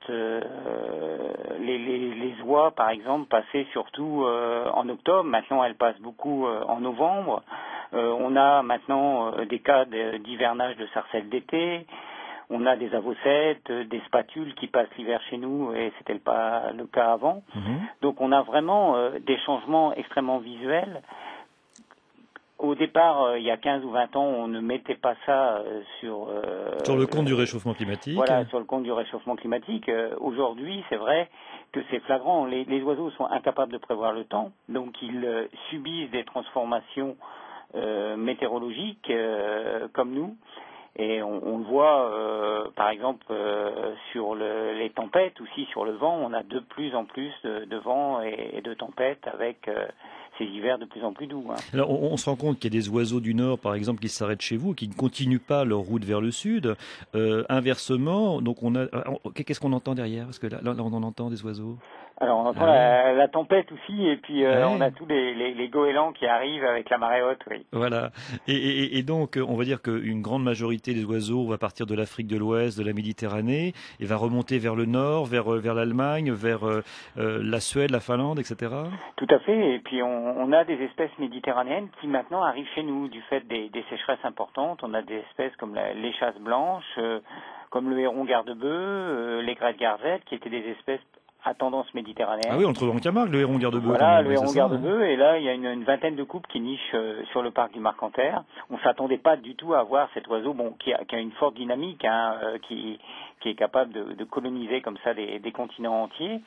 les oies par exemple passaient surtout en octobre, maintenant elles passent beaucoup en novembre. On a maintenant des cas d'hivernage de sarcelles d'été. On a des avocettes, des spatules qui passent l'hiver chez nous et c'était pas le cas avant. Donc on a vraiment des changements extrêmement visuels Au départ, il y a 15 ou 20 ans, on ne mettait pas ça sur le compte du réchauffement climatique. Voilà, sur le compte du réchauffement climatique. Aujourd'hui, c'est vrai que c'est flagrant. Les oiseaux sont incapables de prévoir le temps, donc ils subissent des transformations météorologiques comme nous. Et on le voit, par exemple, sur les tempêtes, aussi sur le vent, on a de plus en plus de vent et de tempêtes avec ces hivers de plus en plus doux. Hein. Alors, on se rend compte qu'il y a des oiseaux du nord, par exemple, qui s'arrêtent chez vous, qui ne continuent pas leur route vers le sud. Inversement, donc qu'est-ce qu'on entend derrière? Parce que là, on en entend des oiseaux. Alors, on entend la tempête aussi, et puis on a tous les goélands qui arrivent avec la marée haute, oui. Voilà. Et donc, on va dire qu'une grande majorité des oiseaux va partir de l'Afrique de l'Ouest, de la Méditerranée, et va remonter vers le nord, vers l'Allemagne, vers la Suède, la Finlande, etc. Tout à fait. Et puis, on a des espèces méditerranéennes qui maintenant arrivent chez nous du fait des sécheresses importantes. On a des espèces comme l'échasse blanche, comme le héron garde-bœuf, les grètes garzettes, qui étaient des espèces à tendance méditerranéenne. Ah oui, on le trouve en Camargue, le héron garde-bœuf. Voilà, le héron garde-bœuf, et là, il y a une vingtaine de couples qui nichent sur le parc du Marcanterre. On ne s'attendait pas du tout à voir cet oiseau, qui a une forte dynamique, qui est capable de coloniser comme ça des continents entiers.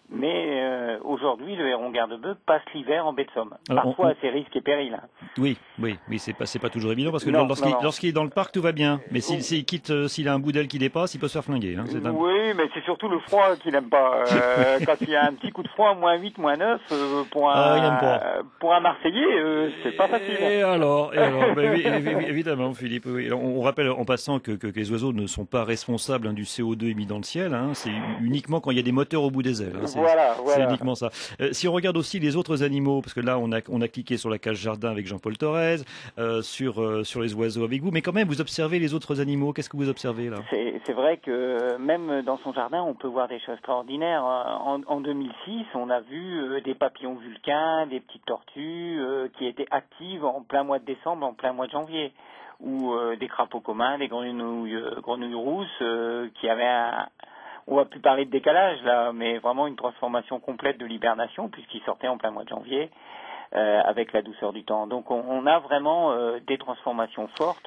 Mais aujourd'hui, le héron garde-bœuf passe l'hiver en baie de Somme. Parfois à ses risques et périls. Oui, c'est pas toujours évident, parce que lorsqu'il est dans le parc, tout va bien. Mais s'il a un bout d'aile qui dépasse, il peut se faire flinguer. Hein, Oui, mais c'est surtout le froid qu'il n'aime pas. Quand il y a un petit coup de froid, moins 8, moins 9, pour un Marseillais, c'est pas facile. Et alors évidemment, Philippe, oui. On rappelle en passant que les oiseaux ne sont pas responsables du CO2 émis dans le ciel. Hein, c'est uniquement quand il y a des moteurs au bout des ailes. Hein, c'est uniquement ça. Si on regarde aussi les autres animaux, parce que là, on a cliqué sur la cage jardin avec Jean-Paul Torres, sur les oiseaux avec vous, mais quand même, vous observez les autres animaux. Qu'est-ce que vous observez là? C'est vrai que même dans son jardin, on peut voir des choses extraordinaires. En 2006, on a vu des papillons vulcains, des petites tortues qui étaient actives en plein mois de décembre, en plein mois de janvier, ou des crapauds communs, des grenouilles rousses qui avaient on va plus parler de décalage là, mais vraiment une transformation complète de l'hibernation puisqu'ils sortaient en plein mois de janvier avec la douceur du temps. Donc on a vraiment des transformations fortes,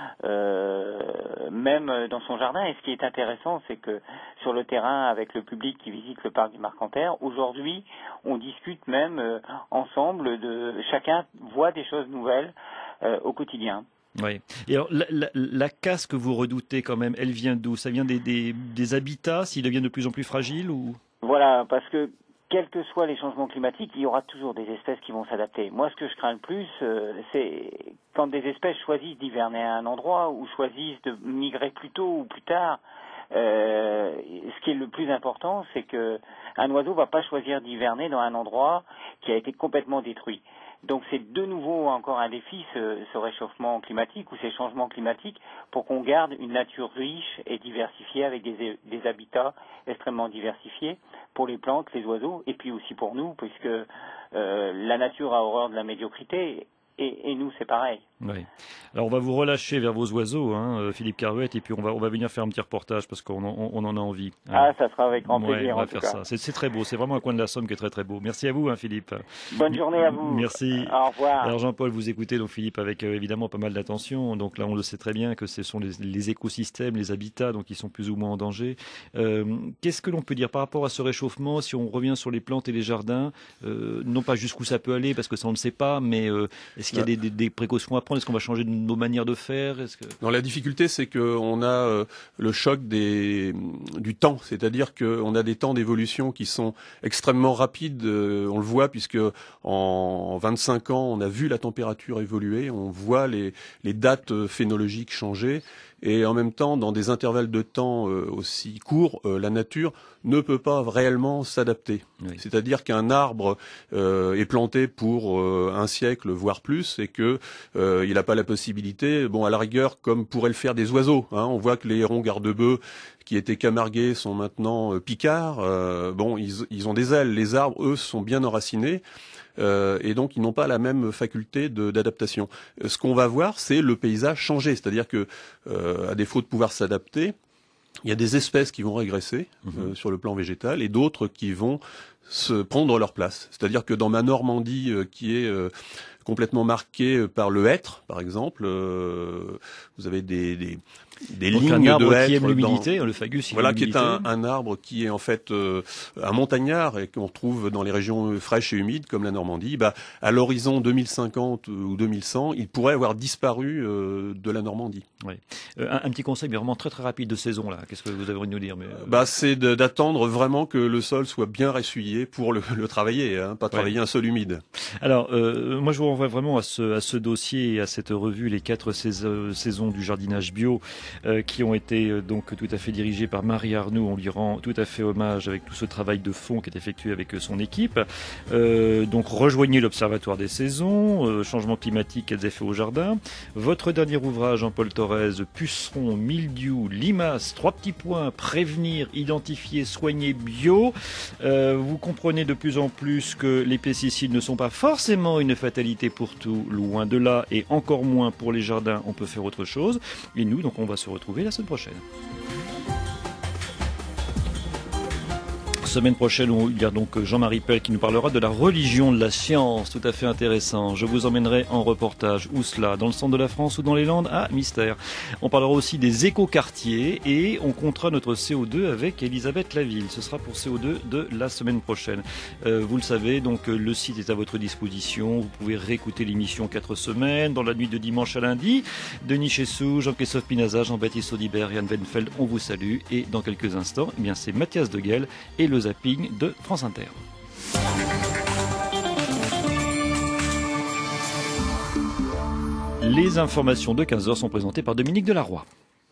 même dans son jardin. Et ce qui est intéressant, c'est que sur le terrain, avec le public qui visite le parc du Marcanterre, aujourd'hui, on discute même ensemble chacun voit des choses nouvelles au quotidien. Oui. Et alors, la casse que vous redoutez quand même, elle vient d'où? Ça vient des habitats, s'ils deviennent de plus en plus fragiles ou? Voilà, parce que quels que soient les changements climatiques, il y aura toujours des espèces qui vont s'adapter. Moi, ce que je crains le plus, c'est quand des espèces choisissent d'hiverner à un endroit ou choisissent de migrer plus tôt ou plus tard. Ce qui est le plus important, c'est que un oiseau va pas choisir d'hiverner dans un endroit qui a été complètement détruit. Donc c'est de nouveau encore un défi, ce réchauffement climatique ou ces changements climatiques, pour qu'on garde une nature riche et diversifiée avec des habitats extrêmement diversifiés pour les plantes, les oiseaux, et puis aussi pour nous, puisque la nature a horreur de la médiocrité. Et nous, c'est pareil. Oui. Alors, on va vous relâcher vers vos oiseaux, Philippe Carouette, et puis on va venir faire un petit reportage parce qu'on en a envie. Ah, ça sera avec grand plaisir. On va faire ça. C'est très beau. C'est vraiment un coin de la Somme qui est très très beau. Merci à vous, Philippe. Bonne journée à vous. Merci. Au revoir. Alors, Jean-Paul, vous écoutez donc Philippe avec évidemment pas mal d'attention. Donc là, on le sait très bien que ce sont les écosystèmes, les habitats, donc qui sont plus ou moins en danger. Qu'est-ce que l'on peut dire par rapport à ce réchauffement, si on revient sur les plantes et les jardins, non pas jusqu'où ça peut aller parce que ça on ne sait pas, mais est-ce qu'il y a des précautions à prendre? Est-ce qu'on va changer nos manières de faire? Non, la difficulté, c'est qu'on a le choc du temps, c'est-à-dire qu'on a des temps d'évolution qui sont extrêmement rapides. On le voit puisque en 25 ans, on a vu la température évoluer, on voit les dates phénologiques changer. Et en même temps, dans des intervalles de temps aussi courts, la nature ne peut pas réellement s'adapter. Oui. C'est-à-dire qu'un arbre est planté pour un siècle, voire plus, et que il n'a pas la possibilité, à la rigueur, comme pourraient le faire des oiseaux. On voit que les hérons garde-bœufs qui étaient camarguais sont maintenant picards. Ils ont des ailes. Les arbres, eux, sont bien enracinés. Et donc ils n'ont pas la même faculté d'adaptation. Ce qu'on va voir, c'est le paysage changer, c'est-à-dire que à défaut de pouvoir s'adapter, il y a des espèces qui vont régresser sur le plan végétal et d'autres qui vont se prendre leur place. C'est-à-dire que dans ma Normandie, qui est complètement marquée par le hêtre, par exemple, vous avez des donc lignes un arbre de hêtre qui aime l'humidité, le fagus. Voilà, qui est un arbre qui est en fait un montagnard et qu'on trouve dans les régions fraîches et humides comme la Normandie. À l'horizon 2050 ou 2100, il pourrait avoir disparu de la Normandie. Oui. Un petit conseil, mais vraiment très très rapide de saison là. Qu'est-ce que vous avez envie de nous dire? C'est d'attendre vraiment que le sol soit bien ressuyé pour le travailler, pas travailler un sol humide. Alors, moi je vous renvoie vraiment à ce dossier et à cette revue, les 4 saisons du jardinage bio, qui ont été donc tout à fait dirigées par Marie Arnoux. On lui rend tout à fait hommage avec tout ce travail de fond qui est effectué avec son équipe. Donc rejoignez l'Observatoire des saisons, changement climatique, quels effets au jardin. Votre dernier ouvrage, Jean-Paul Thorez, pucerons, mildiou, limaces, 3 petits points, prévenir, identifier, soigner bio. Vous comprenez de plus en plus que les pesticides ne sont pas forcément une fatalité pour tout, loin de là, et encore moins pour les jardins, on peut faire autre chose. Et nous, donc on va se retrouver la semaine prochaine. Semaine prochaine, il y a donc Jean-Marie Pell qui nous parlera de la religion de la science, tout à fait intéressant. Je vous emmènerai en reportage, où cela, dans le centre de la France ou dans les Landes? Ah, mystère. On parlera aussi des écoquartiers et on comptera notre CO2 avec Elisabeth Laville. Ce sera pour CO2 de la semaine prochaine. Vous le savez, donc le site est à votre disposition. Vous pouvez réécouter l'émission 4 semaines, dans la nuit de dimanche à lundi. Denis Chessou, Jean-Christophe Pinaza, Jean-Baptiste Audibert, Yann Wenfeld, on vous salue. Et dans quelques instants, c'est Mathias Deguel et le zapping de France Inter. Les informations de 15h sont présentées par Dominique Delarroy.